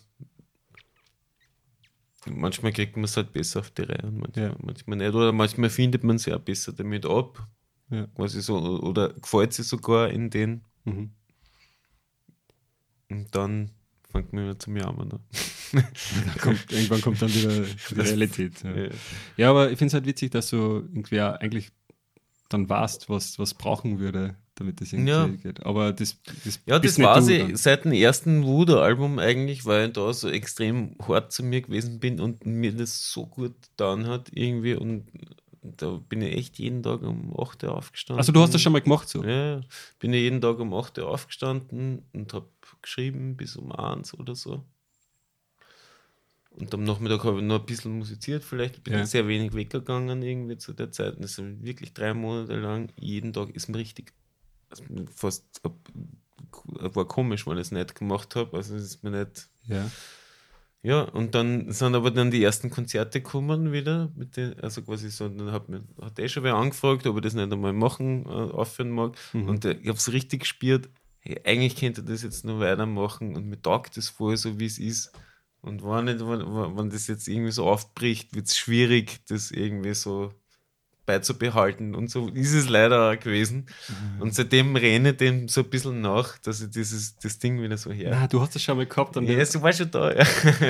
Speaker 2: manchmal kriegt man es halt besser auf die Reihe und manchmal nicht. Oder manchmal findet man sich auch besser damit ab. Ja. Quasi so, oder gefällt sich sogar in den. Und dann fängt man wieder zum Jammern an.
Speaker 1: Irgendwann kommt dann wieder die Realität. Ja, aber ich finde es halt witzig, dass du irgendwie eigentlich dann weißt, was brauchen würde, damit das irgendwie geht. Aber das
Speaker 2: war ich seit dem ersten Voodoo-Album eigentlich, weil ich da so extrem hart zu mir gewesen bin und mir das so gut getan hat irgendwie und da bin ich echt jeden Tag um 8 Uhr aufgestanden.
Speaker 1: Also du hast das schon mal gemacht so?
Speaker 2: Ja, bin ich jeden Tag um 8 Uhr aufgestanden und habe geschrieben bis um 1 oder so. Und am Nachmittag habe ich noch ein bisschen musiziert, vielleicht bin ich sehr wenig weggegangen irgendwie zu der Zeit. Und das sind wirklich 3 Monate lang, jeden Tag ist mir richtig, also fast war komisch, weil ich es nicht gemacht habe. Also es ist mir nicht. Ja, und dann sind aber dann die ersten Konzerte gekommen wieder, also quasi so, dann hat schon wer angefragt, ob ich das nicht einmal aufhören mag. Und ich habe es richtig gespürt, hey, eigentlich könnte ich das jetzt noch weitermachen und mir taugt das voll so, wie es ist. Und wenn das jetzt irgendwie so aufbricht, wird es schwierig, das irgendwie so beizubehalten. Und so ist es leider auch gewesen. Und seitdem renne ich dem so ein bisschen nach, dass ich das Ding wieder so her.
Speaker 1: Na, du hast das schon mal gehabt.
Speaker 2: Ja, du warst schon da. Ja.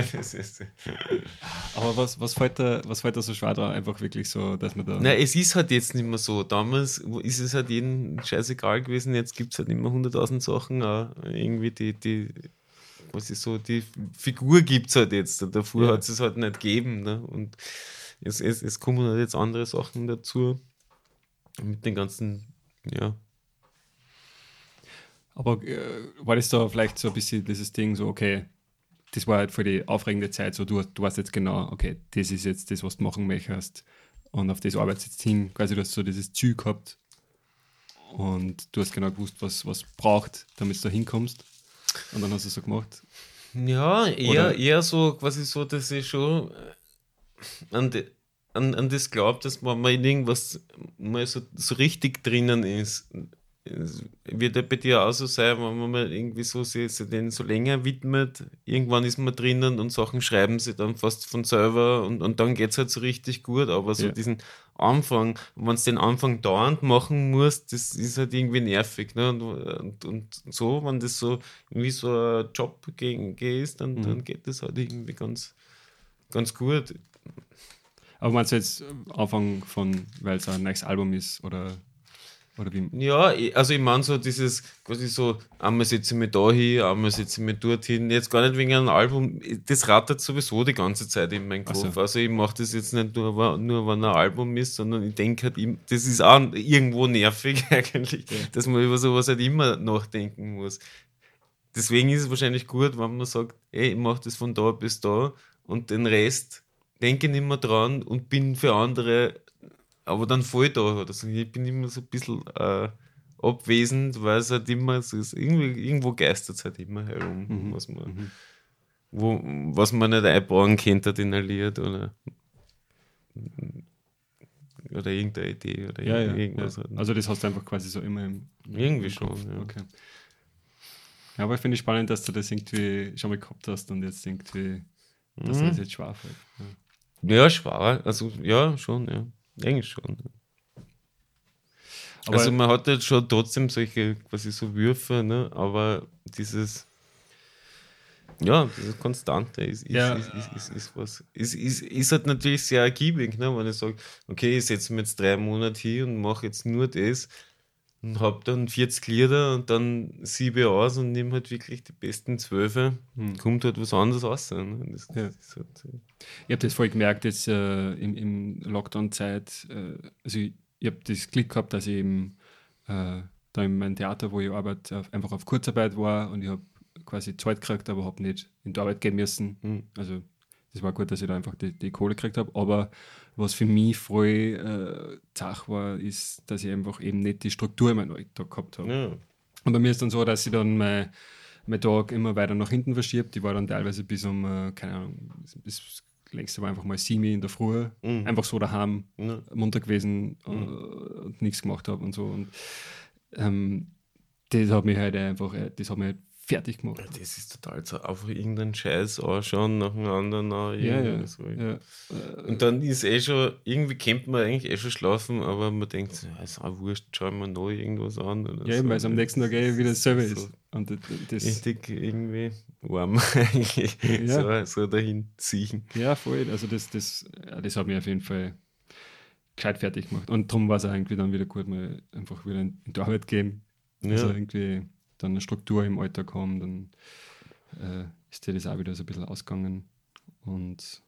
Speaker 1: Aber was fällt da so schwer da? Einfach wirklich so, dass man da...
Speaker 2: Nein, es ist halt jetzt nicht mehr so. Damals ist es halt jedem scheißegal gewesen. Jetzt gibt es halt immer 100.000 Sachen. Auch irgendwie die Figur gibt es halt jetzt. Davor hat es halt nicht gegeben. Ne? Und es kommen halt jetzt andere Sachen dazu. Mit den ganzen,
Speaker 1: Aber war das da vielleicht so ein bisschen dieses Ding, so, okay, das war halt für die aufregende Zeit, so du weißt jetzt genau, okay, das ist jetzt das, was du machen möchtest und auf das arbeitest jetzt hin. Quasi, du hast so dieses Ziel gehabt und du hast genau gewusst, was braucht, damit du da hinkommst. Und dann hast du es so gemacht?
Speaker 2: Ja, eher so, quasi so, dass ich schon an das glaube, dass man in irgendwas mal so richtig drinnen ist. Es wird ja bei dir auch so sein, wenn man mal irgendwie so sich den so länger widmet, irgendwann ist man drinnen und Sachen schreiben sie dann fast von selber und dann geht es halt so richtig gut, aber so diesen Anfang, wenn du den Anfang dauernd machen musst, das ist halt irgendwie nervig, ne? Und so, wenn das so wie so ein Job ist, dann geht das halt irgendwie ganz, ganz gut.
Speaker 1: Aber meinst du jetzt Anfang von, weil es ein neues Album ist oder wie?
Speaker 2: Ja, also ich meine so dieses, quasi so, einmal setze ich mich da hin, einmal setze ich mich dorthin, jetzt gar nicht wegen einem Album, das rattert sowieso die ganze Zeit in meinem Kopf. Also ich mache das jetzt nicht nur wenn ein Album ist, sondern ich denke halt, das ist auch irgendwo nervig eigentlich, dass man über sowas halt immer nachdenken muss. Deswegen ist es wahrscheinlich gut, wenn man sagt, ey, ich mache das von da bis da und den Rest denke nicht mehr dran und bin für andere aber dann voll da. Also ich bin immer so ein bisschen abwesend, weil es halt immer so ist, irgendwo geistert es halt immer herum, was man nicht einbauen könnte in ein Lied oder irgendeine Idee oder irgendwas.
Speaker 1: Ja. Also das hast du einfach quasi so immer
Speaker 2: irgendwie
Speaker 1: im
Speaker 2: schon,
Speaker 1: Kopf.
Speaker 2: ja.
Speaker 1: Okay. Ja, aber ich finde es spannend, dass du das irgendwie schon mal gehabt hast und jetzt irgendwie, dass das jetzt schwer fällt.
Speaker 2: Ja, schwer. Also ja, schon, ja. Eigentlich schon. Aber also man hat jetzt schon trotzdem solche quasi so Würfe, ne? Aber dieses Konstante ist halt natürlich sehr ergiebig, ne? Wenn ich sage, okay, ich setze mir jetzt 3 Monate hin und mache jetzt nur das und habe dann 40 Lieder und dann 7 aus und nehme halt wirklich die besten 12, kommt halt was anderes raus. Ne? Das ist halt,
Speaker 1: ich habe das voll gemerkt jetzt im Lockdown-Zeit. Also ich habe das Glück gehabt, dass ich eben da in meinem Theater, wo ich arbeite, einfach auf Kurzarbeit war und ich habe quasi Zeit gekriegt, aber habe nicht in die Arbeit gehen müssen. Also das war gut, dass ich da einfach die Kohle gekriegt habe. Aber was für mich voll Sache war, ist, dass ich einfach eben nicht die Struktur in meinem Alltag gehabt habe. Ja. Und bei mir ist dann so, dass ich dann mein Tag immer weiter nach hinten verschiebt. Ich war dann teilweise bis keine Ahnung, bis längst war einfach mal 7 in der Früh, einfach so daheim, munter gewesen und nichts gemacht habe und so. Und das hat mich halt fertig gemacht.
Speaker 2: Ja, das ist total so, einfach irgendeinen Scheiß anschauen nach dem anderen. So. Und dann ist schon, irgendwie kennt man eigentlich schon schlafen, aber man denkt, ja, ist auch wurscht, schauen wir noch irgendwas an. Oder
Speaker 1: ja, so. Weil es am nächsten Tag wieder dasselbe ist. Und
Speaker 2: das richtig irgendwie warm eigentlich, so dahin ziehen.
Speaker 1: Ja, voll. Also das hat mich auf jeden Fall gescheit fertig gemacht. Und darum war es auch irgendwie dann wieder gut, mal einfach wieder in die Arbeit gehen. Ja. Also irgendwie dann eine Struktur im Alltag haben, dann ist dir das auch wieder so ein bisschen ausgegangen. Und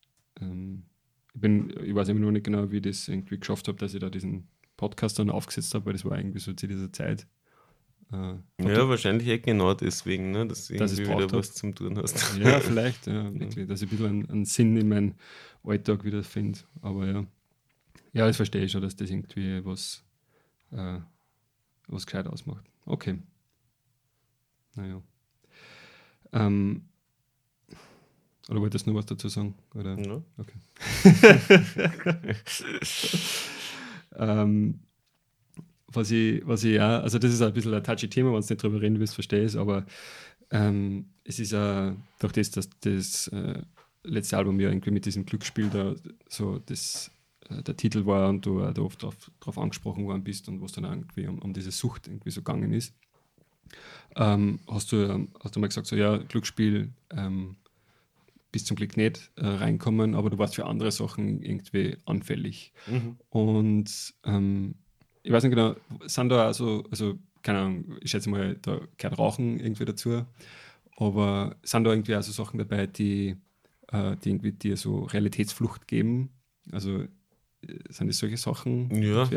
Speaker 1: ich weiß immer noch nicht genau, wie ich das irgendwie geschafft habe, dass ich da diesen Podcast dann aufgesetzt habe, weil das war irgendwie so zu dieser Zeit.
Speaker 2: Wahrscheinlich genau deswegen, ne? Dass du irgendwie wieder was zum Tun hast.
Speaker 1: Ja, vielleicht, wirklich, dass ich ein bisschen einen Sinn in meinen Alltag wieder finde. Aber ja, das verstehe ich schon, dass das irgendwie was gescheit ausmacht. Okay. Naja. Oder wolltest du noch was dazu sagen? Oder?
Speaker 2: Ja.
Speaker 1: Okay. Was ich ja, also das ist ein bisschen ein touchy Thema, wenn du nicht drüber reden willst, verstehe ich es, aber es ist ja durch das, dass das letzte Album ja irgendwie mit diesem Glücksspiel da so der Titel war und du da oft drauf angesprochen worden bist und wo es dann irgendwie um diese Sucht irgendwie so gegangen ist, hast du mal gesagt, so ja, Glücksspiel bist zum Glück nicht reinkommen, aber du warst für andere Sachen irgendwie anfällig. Und ich weiß nicht genau, sind da also keine Ahnung, ich schätze mal, da gehört Rauchen irgendwie dazu, aber sind da irgendwie also Sachen dabei, die irgendwie dir so Realitätsflucht geben? Also sind das solche Sachen?
Speaker 2: Ja.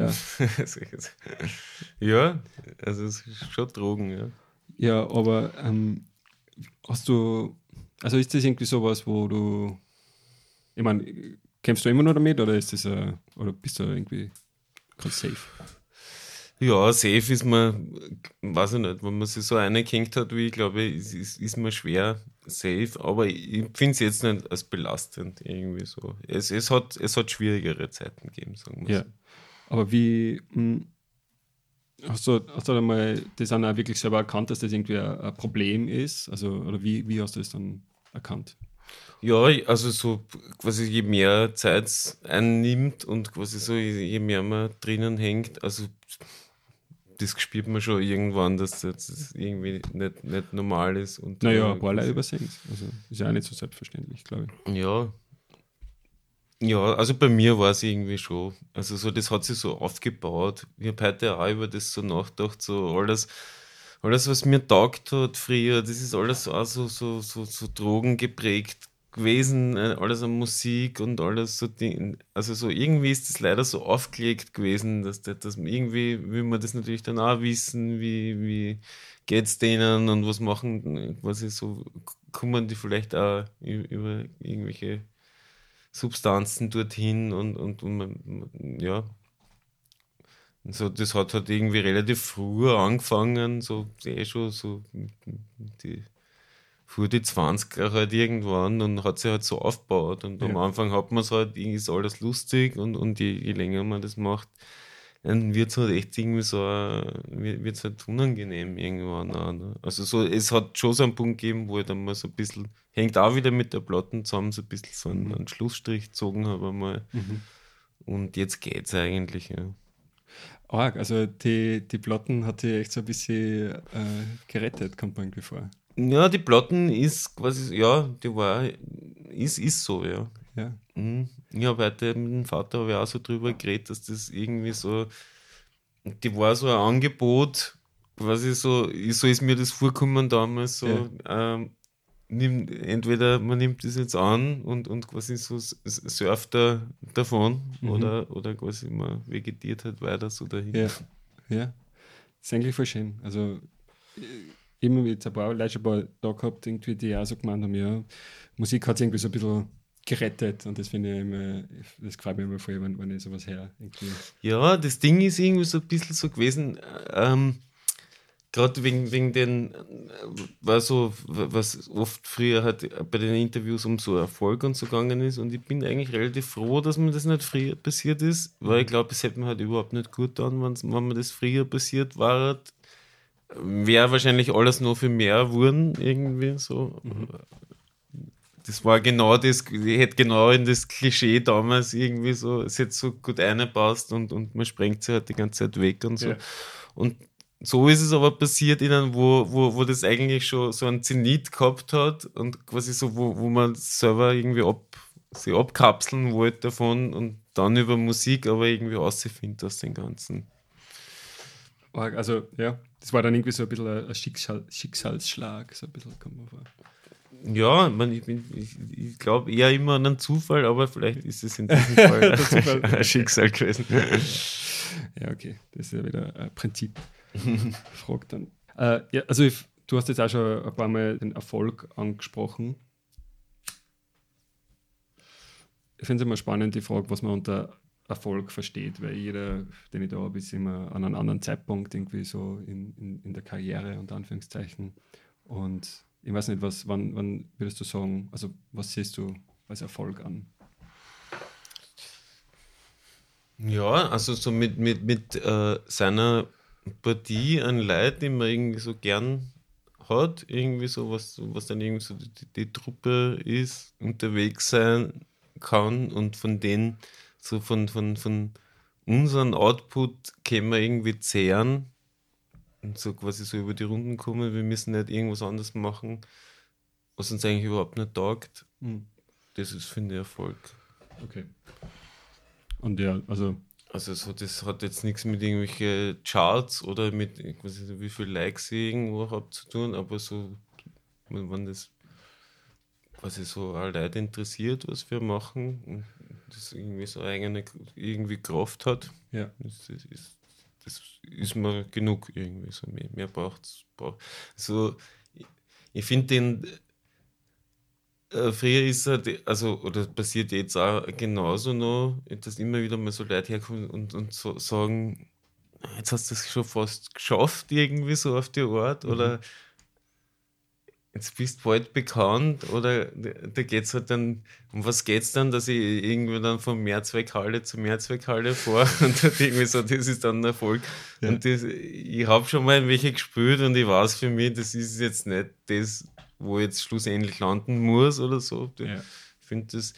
Speaker 2: Ja, also es ist schon Drogen, ja.
Speaker 1: Ja, aber hast du, also ist das irgendwie sowas, wo du, ich meine, kämpfst du immer noch damit oder ist das oder bist du irgendwie ganz safe?
Speaker 2: Ja, safe ist man, weiß ich nicht, wenn man sich so reingehängt hat, wie ich glaube, ist man schwer safe, aber ich finde es jetzt nicht als belastend irgendwie so. Es hat schwierigere Zeiten gegeben, sagen wir
Speaker 1: so. Ja, aber wie, hast du dann mal das dann auch wirklich selber erkannt, dass das irgendwie ein Problem ist? Also, oder wie hast du das dann erkannt?
Speaker 2: Ja, also so quasi je mehr Zeit es einnimmt und quasi so je mehr man drinnen hängt, also das spürt man schon irgendwann, dass das irgendwie nicht normal ist. Und
Speaker 1: naja, ein paar Leute übersehen es. Also ist ja auch nicht so selbstverständlich, glaube ich.
Speaker 2: Ja, also bei mir war es irgendwie schon, also so, das hat sich so aufgebaut. Ich habe heute auch über das so nachgedacht, so alles, was mir taugt hat früher, das ist alles auch so Drogen geprägt gewesen, alles an Musik und alles so, also so irgendwie ist das leider so aufgelegt gewesen, dass irgendwie will man das natürlich dann auch wissen, wie geht's denen und was machen, quasi so, kommen die vielleicht auch über irgendwelche Substanzen dorthin und ja. So, das hat halt irgendwie relativ früh angefangen, so schon so vor die 20er halt irgendwann und hat sich halt so aufgebaut und am Anfang hat man es halt, ist alles lustig und je länger man das macht, dann wird es halt echt irgendwie so, wird es halt unangenehm irgendwann auch, ne? Also so, es hat schon so einen Punkt gegeben, wo ich dann mal so ein bisschen, hängt auch wieder mit der Platten zusammen, so ein bisschen so einen Schlussstrich gezogen habe einmal. Und jetzt geht's eigentlich, ja.
Speaker 1: Arg, also die Platten hat die echt so ein bisschen gerettet, kommt mir irgendwie vor.
Speaker 2: Ja, die Platten ist quasi, ja, die war, ist so, ja.
Speaker 1: Ja.
Speaker 2: Ich habe heute mit dem Vater habe ich auch so drüber geredet, dass das irgendwie so, die war so ein Angebot, quasi so ist mir das vorgekommen damals, so, entweder man nimmt das jetzt an und quasi so surft davon oder quasi man vegetiert halt weiter so dahin.
Speaker 1: Ja, das ist eigentlich voll schön. Also immer mit ein paar Leute da gehabt, irgendwie, die auch so gemeint haben, ja, Musik hat es irgendwie so ein bisschen gerettet und das finde ich immer, das gefällt mir immer voll, wenn ich sowas höre.
Speaker 2: Ja, das Ding ist irgendwie so ein bisschen so gewesen, gerade wegen den, war so, was oft früher halt bei den Interviews um so Erfolg und so gegangen ist und ich bin eigentlich relativ froh, dass mir das nicht früher passiert ist, weil ich glaube, es hätte mir halt überhaupt nicht gut getan, wenn mir das früher passiert war. wäre wahrscheinlich alles noch viel mehr geworden, irgendwie so. Das war genau das, ich hätte genau in das Klischee damals irgendwie so, es hätte so gut reinpasst und man sprengt sich halt die ganze Zeit weg und so. Ja. Und so ist es aber passiert, wo das eigentlich schon so einen Zenit gehabt hat und quasi so, wo man selber irgendwie sich abkapseln wollte davon und dann über Musik aber irgendwie rausfindet aus den Ganzen.
Speaker 1: Also, ja, das war dann irgendwie so ein bisschen ein Schicksalsschlag, so ein bisschen, kann man vor.
Speaker 2: Ja, ich glaube eher immer an einen Zufall, aber vielleicht ist es in diesem Fall ein Schicksal gewesen.
Speaker 1: Ja, okay, das ist ja wieder ein Prinzip. Frag dann. Ja, also du hast jetzt auch schon ein paar Mal den Erfolg angesprochen. Ich finde es immer spannend, die Frage, was man unter Erfolg versteht, weil jeder, den ich da habe, ist immer an einem anderen Zeitpunkt irgendwie so in der Karriere, unter Anführungszeichen. Und ich weiß nicht, wann würdest du sagen, also was siehst du als Erfolg an?
Speaker 2: Ja, also so mit seiner Partie an Leuten, die man irgendwie so gern hat, irgendwie so, was dann irgendwie so die Truppe ist, unterwegs sein kann und von denen, so von unserem Output können wir irgendwie zehren und so quasi so über die Runden kommen. Wir müssen nicht irgendwas anderes machen, was uns eigentlich überhaupt nicht taugt. Das ist, finde ich, Erfolg.
Speaker 1: Okay. Und ja, also
Speaker 2: so, das hat jetzt nichts mit irgendwelchen Charts oder mit quasi, wie viel Likes ich irgendwo habe zu tun, aber so, wenn das quasi so alle Leute interessiert, was wir machen und das irgendwie so eigene irgendwie Kraft hat,
Speaker 1: ja.
Speaker 2: Das ist mir genug irgendwie. So mehr braucht es. So, ich finde den früher ist oder passiert jetzt auch genauso noch, dass immer wieder mal so Leute herkommen und so sagen, jetzt hast du es schon fast geschafft, irgendwie so auf die Art, oder jetzt bist du bald bekannt, oder da geht es halt dann, um was geht es dann, dass ich irgendwie dann von Mehrzweckhalle zu Mehrzweckhalle fahre und irgendwie so, das ist dann ein Erfolg. Ja. Und ich habe schon mal welche gespielt und ich weiß für mich, das ist jetzt nicht das, wo jetzt schlussendlich landen muss oder so. Ja. Ich finde das,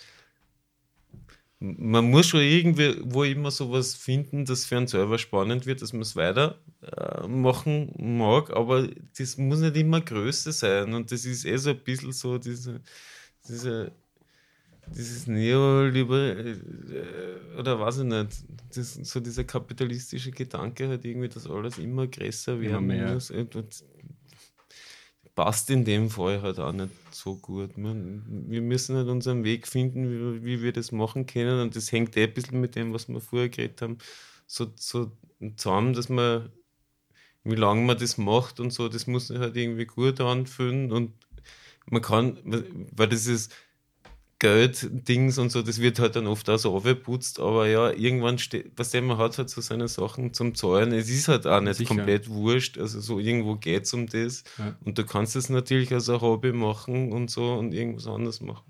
Speaker 2: man muss schon irgendwie wo immer sowas finden, das für einen selber spannend wird, dass man es weiter machen mag, aber das muss nicht immer Größe sein und das ist so ein bisschen so dieses Neoliberal oder weiß ich nicht, so dieser kapitalistische Gedanke halt irgendwie, dass alles immer größer werden muss und passt in dem Fall halt auch nicht so gut. Wir müssen halt unseren Weg finden, wie wir das machen können und das hängt ein bisschen mit dem, was wir vorher geredet haben, so zusammen, dass man, wie lange man das macht und so, das muss halt irgendwie gut anfühlen und man kann, weil das ist Geld-Dings und so, das wird halt dann oft auch so aufgeputzt, aber ja, irgendwann man hat halt so seine Sachen zum Zahlen. Es ist halt auch nicht komplett wurscht, also so irgendwo geht es um das und du kannst es natürlich als ein Hobby machen und so und irgendwas anderes machen.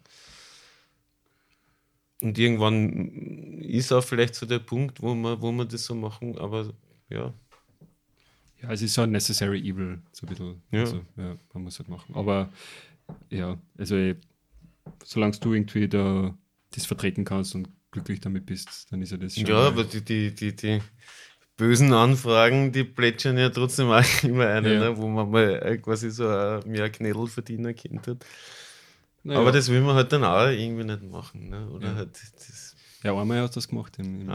Speaker 2: Und irgendwann ist auch vielleicht so der Punkt, wo man das so machen, aber ja.
Speaker 1: Ja, es ist so ein necessary evil, so ein bisschen.
Speaker 2: Ja.
Speaker 1: Also, ja, man muss halt machen. Aber ja, also solange du irgendwie da das vertreten kannst und glücklich damit bist, dann ist ja das schon.
Speaker 2: Ja, aber die bösen Anfragen, die plätschern ja trotzdem auch immer eine, ne, wo man mal quasi so mehr Knädel verdienen könnte. Naja. Aber das will man halt dann auch irgendwie nicht machen. Ne? Oder halt das
Speaker 1: einmal hast du das gemacht im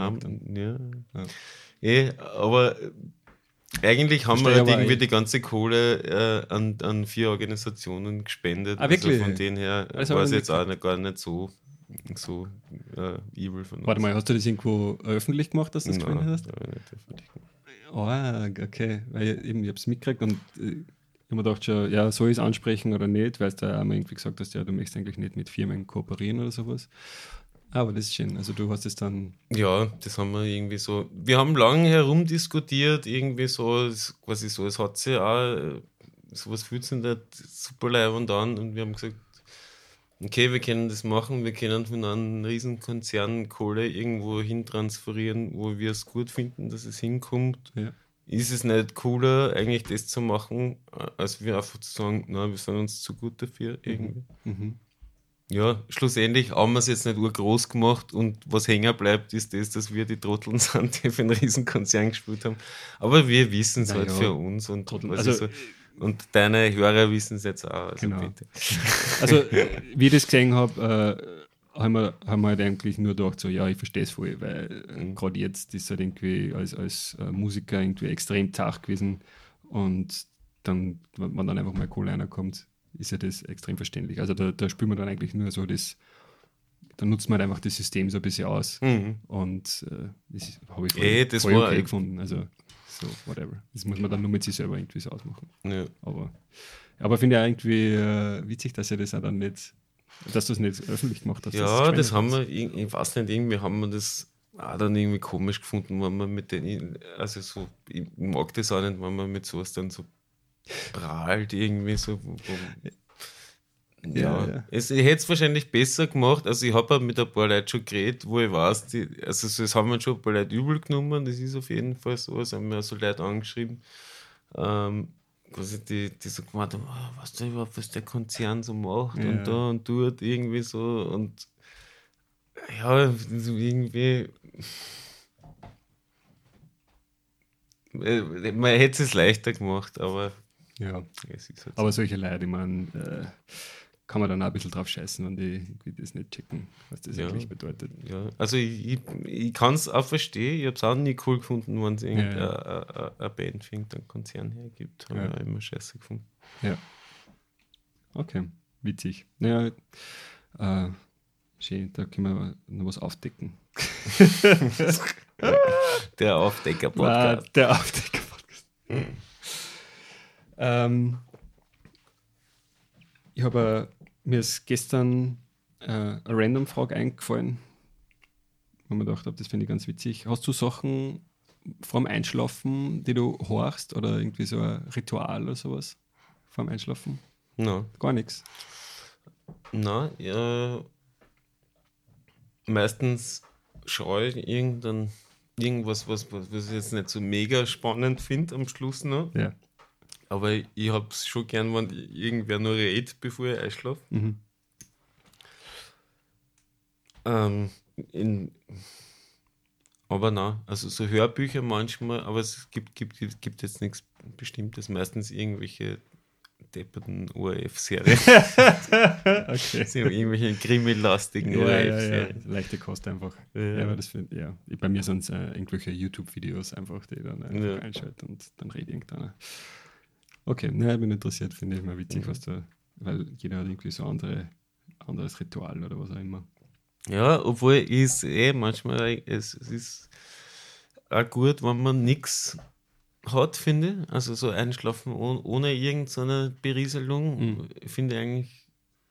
Speaker 2: aber eigentlich haben wir halt irgendwie die ganze Kohle an 4 Organisationen gespendet.
Speaker 1: Wirklich?
Speaker 2: Also von denen her war es jetzt auch gar nicht so evil von uns.
Speaker 1: Warte mal, hast du das irgendwo öffentlich gemacht, dass du das gespendet hast?
Speaker 2: Nein, nicht öffentlich gemacht.
Speaker 1: Oh, okay. Weil ich habe es mitgekriegt und ich habe mir gedacht, schon, ja, soll ich es ansprechen oder nicht, weil du einmal irgendwie gesagt hast, ja, du möchtest eigentlich nicht mit Firmen kooperieren oder sowas. Aber das ist schön. Also du hast es dann...
Speaker 2: Ja, das haben wir irgendwie so... Wir haben lange herumdiskutiert, irgendwie so, quasi so, es hat sich auch, sowas fühlt sich nicht super leibend an und wir haben gesagt, okay, wir können das machen, wir können von einem Riesenkonzern Kohle irgendwo hin transferieren, wo wir es gut finden, dass es hinkommt.
Speaker 1: Ja.
Speaker 2: ist es nicht cooler, eigentlich das zu machen, als wir einfach zu sagen, na, wir sind uns zu gut dafür irgendwie. Ja, schlussendlich haben wir es jetzt nicht urgroß gemacht und was hängen bleibt, ist das, dass wir die Trotteln sind, die für einen Riesenkonzern gespielt haben. Aber wir wissen es halt für uns und und deine Hörer wissen es jetzt auch. Also
Speaker 1: genau.
Speaker 2: Bitte.
Speaker 1: Also, wie ich das gesehen habe, haben wir halt eigentlich nur gedacht, so, ja, ich verstehe es voll, weil gerade jetzt ist halt irgendwie als Musiker irgendwie extrem zart gewesen und dann, wenn dann einfach mal Kohle reinkommt, ist ja das extrem verständlich. Also da spielt man dann eigentlich nur so das, da nutzt man halt einfach das System so ein bisschen aus und das habe ich voll okay gefunden. Also so, whatever. Das muss man dann nur mit sich selber irgendwie so ausmachen.
Speaker 2: Ja.
Speaker 1: Aber finde ich auch irgendwie witzig, dass das auch dann nicht, dass du es nicht öffentlich gemacht hast.
Speaker 2: Ja, das haben wir, ich weiß nicht, irgendwie haben wir das auch dann irgendwie komisch gefunden, wenn man mit den, also so, ich mag das auch nicht, wenn man mit sowas dann so prahlt irgendwie so. Ja. Ich hätte es wahrscheinlich besser gemacht. Also ich habe mit ein paar Leuten schon geredet, wo ich weiß, das haben wir schon ein paar Leute übel genommen, das ist auf jeden Fall so, es haben mir so Leute angeschrieben, quasi die so gemeint haben, weißt du überhaupt, was der Konzern so macht und da und dort irgendwie so und ja, so irgendwie man hätte es leichter gemacht, aber
Speaker 1: ja,
Speaker 2: es ist halt
Speaker 1: aber solche Leute, ich meine, kann man dann auch ein bisschen drauf scheißen, wenn die das nicht checken, was das eigentlich bedeutet.
Speaker 2: Ja, also ich kann es auch verstehen. Ich habe es auch nie cool gefunden, wenn es irgendeine Band fängt, einen Konzern hergibt. Habe ich auch immer scheiße gefunden.
Speaker 1: Ja. Okay, witzig. Naja, schön, da können wir noch was aufdecken.
Speaker 2: Der Aufdecker-Podcast.
Speaker 1: Der Aufdecker-Podcast. Ich habe mir ist gestern eine Random-Frage eingefallen, wo man gedacht habe, das finde ich ganz witzig. Hast du Sachen vorm Einschlafen, die du horchst oder irgendwie so ein Ritual oder sowas vorm Einschlafen?
Speaker 2: Nein.
Speaker 1: Gar nichts?
Speaker 2: Nein, ja. Meistens schaue ich irgendwas, was ich jetzt nicht so mega spannend finde am Schluss noch.
Speaker 1: Ja.
Speaker 2: Aber ich habe es schon gern, wenn irgendwer nur redet, bevor ich einschlafe. Aber nein, also so Hörbücher manchmal, aber es gibt jetzt nichts Bestimmtes, meistens irgendwelche depperten ORF-Serien.
Speaker 1: Okay.
Speaker 2: Sie haben irgendwelche krimilastigen ORF-Serien.
Speaker 1: Ja. Leichte Kost einfach. Ja. Aber das bei mir sind es irgendwelche YouTube-Videos einfach, die dann einfach einschalten und dann redet irgendeiner. Okay, ich bin interessiert, finde ich mal witzig, weil jeder hat irgendwie so anderes Ritual oder was auch immer.
Speaker 2: Ja, obwohl es manchmal, es ist auch gut, wenn man nichts hat, finde ich. Also so einschlafen ohne irgendeine Berieselung, finde ich eigentlich,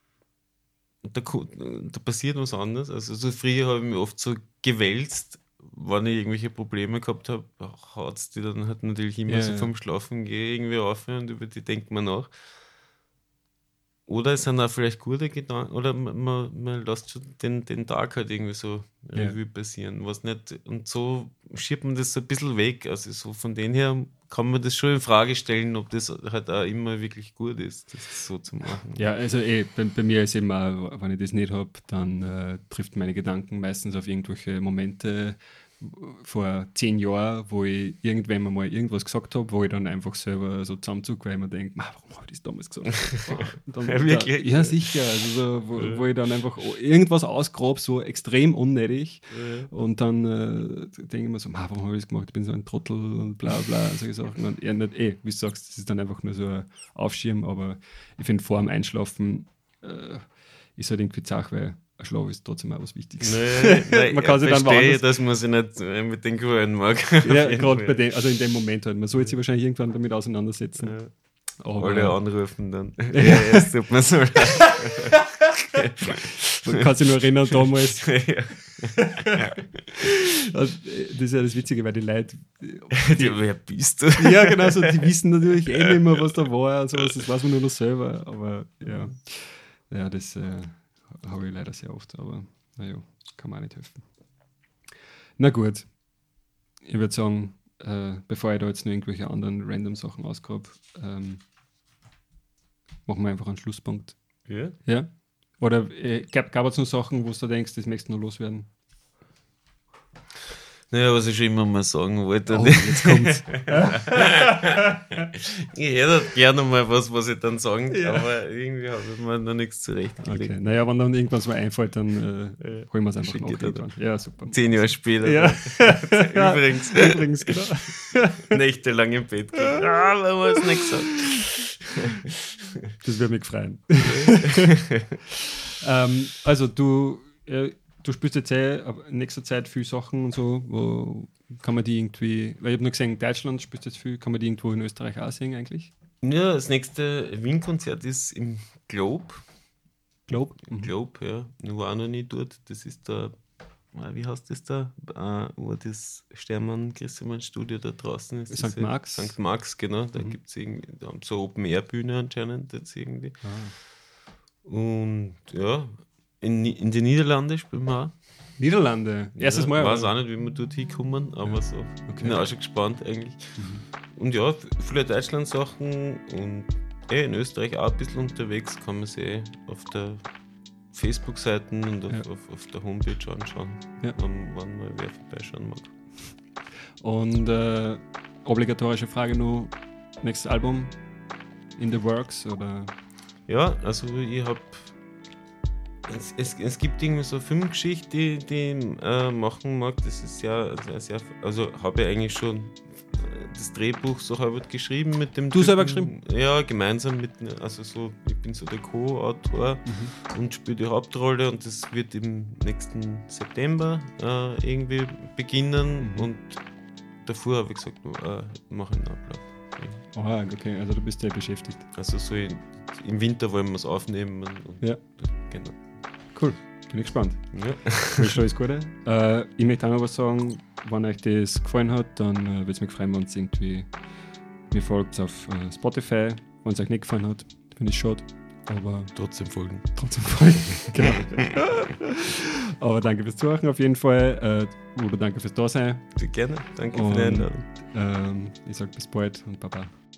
Speaker 2: da passiert was anderes. Also so früher habe ich mich oft so gewälzt, wenn ich irgendwelche Probleme gehabt habe, haut es die dann halt natürlich immer so vom Schlafen gehen irgendwie auf und über die denkt man nach. Oder es sind auch vielleicht gute Gedanken, oder man lässt schon den Tag halt irgendwie so Revue passieren, was nicht, und so schiebt man das so ein bisschen weg. Also so von dem her kann man das schon in Frage stellen, ob das halt auch immer wirklich gut ist, das so zu machen.
Speaker 1: Ja, also bei mir ist eben auch, wenn ich das nicht habe, dann trifft meine Gedanken meistens auf irgendwelche Momente vor 10 Jahren, wo ich irgendwann mal irgendwas gesagt habe, wo ich dann einfach selber so zusammenzucke, weil ich mir denke, warum habe ich das damals gesagt? Dann,
Speaker 2: ja, wirklich?
Speaker 1: Ja, sicher. Also so, wo ich dann einfach irgendwas ausgrabe, so extrem unnötig. Und dann denke ich mir so, warum habe ich das gemacht? Ich bin so ein Trottel und bla bla, solche Sachen. Und eher nicht, wie du sagst, das ist dann einfach nur so ein Aufschirm, aber ich finde, vor dem Einschlafen ist halt irgendwie zach, weil ein Schlaf ist trotzdem auch was Wichtiges.
Speaker 2: Nein, man kann sich dann verstehe, dass man sich nicht mit den Grünen mag.
Speaker 1: Ja, gerade bei dem, also in dem Moment halt. Man soll sich wahrscheinlich irgendwann damit auseinandersetzen. Ja.
Speaker 2: Aber alle anrufen dann. Es tut mir so leid.
Speaker 1: Man kann sich nur erinnern, damals. Also, das ist ja das Witzige, weil die Leute.
Speaker 2: Wer bist du?
Speaker 1: Ja, genau, so, die wissen natürlich nicht mehr, was da war. Und sowas, das weiß man nur noch selber. Aber ja, das habe ich leider sehr oft. Aber naja, kann man auch nicht helfen. Na gut, ich würde sagen, bevor ich da jetzt nur irgendwelche anderen random Sachen ausgrabe, machen wir einfach einen Schlusspunkt.
Speaker 2: Ja?
Speaker 1: Ja? Oder gab es noch Sachen, wo du denkst, das möchtest du noch loswerden?
Speaker 2: Naja, was ich schon immer mal sagen wollte.
Speaker 1: Oh, jetzt kommt's.
Speaker 2: Ich hätte gerne mal was ich dann sagen, aber irgendwie habe ich mir noch nichts zurechtgelegt.
Speaker 1: Okay. Naja, wenn dann irgendwas mal einfällt, dann holen wir es einfach noch. Ja, super.
Speaker 2: 10 Jahre später.
Speaker 1: Ja.
Speaker 2: Übrigens,
Speaker 1: genau.
Speaker 2: Nächtelang im Bett gehen. Wenn wir es nicht gesagt.
Speaker 1: Das würde mich freuen. Also du spielst jetzt in nächster Zeit viel Sachen und so, wo kann man die irgendwie, weil ich habe nur gesehen, in Deutschland spielst du jetzt viel, kann man die irgendwo in Österreich auch sehen eigentlich?
Speaker 2: Ja, das nächste Wien-Konzert ist im Globe.
Speaker 1: Globe?
Speaker 2: Globe, ja. Ich war auch noch nie dort. Das ist da, wie heißt das da? Wo das Stermann-Grissemann-Studio da draußen ist.
Speaker 1: St. Marx?
Speaker 2: St. Marx, genau. Da gibt es irgendwie, da haben so eine Open-Air-Bühne anscheinend jetzt irgendwie. Und ja, in den Niederlanden spielen wir auch.
Speaker 1: Niederlande? Erstes Mal?
Speaker 2: Ich weiß auch nicht, wie wir dort hinkommen, aber so. Okay. Bin auch schon gespannt eigentlich. Und ja, viele Deutschland-Sachen und in Österreich auch ein bisschen unterwegs, kann man sich auf der Facebook-Seite und auf der Homepage anschauen, wann mal wer vorbeischauen mag. Und
Speaker 1: obligatorische Frage noch, nächstes Album in the works? Oder?
Speaker 2: Ja, also ich habe es gibt irgendwie so eine Filmgeschichte, die ich machen mag. Das ist sehr, also habe ich eigentlich schon das Drehbuch so halb geschrieben mit dem
Speaker 1: Du selber geschrieben?
Speaker 2: Ja, gemeinsam mit, also so, ich bin so der Co-Autor und spiele die Hauptrolle und das wird im nächsten September irgendwie beginnen und davor habe ich gesagt, mache ich einen Ablauf.
Speaker 1: Aha, okay, also du bist ja beschäftigt.
Speaker 2: Also so im Winter wollen wir es aufnehmen und
Speaker 1: ja.
Speaker 2: Genau.
Speaker 1: Cool, bin ich gespannt.
Speaker 2: Ja.
Speaker 1: Wünsche euch alles Gute. Ich möchte auch noch was sagen, wenn euch das gefallen hat, dann würde es mich freuen, wenn ihr irgendwie mir folgt auf Spotify. Wenn es euch nicht gefallen hat, finde ich schade. Aber
Speaker 2: trotzdem folgen.
Speaker 1: Genau. Aber danke fürs Zuhören auf jeden Fall. Udo, danke fürs Dasein.
Speaker 2: Gerne, danke für die Einladung.
Speaker 1: Ich sage bis bald und Baba.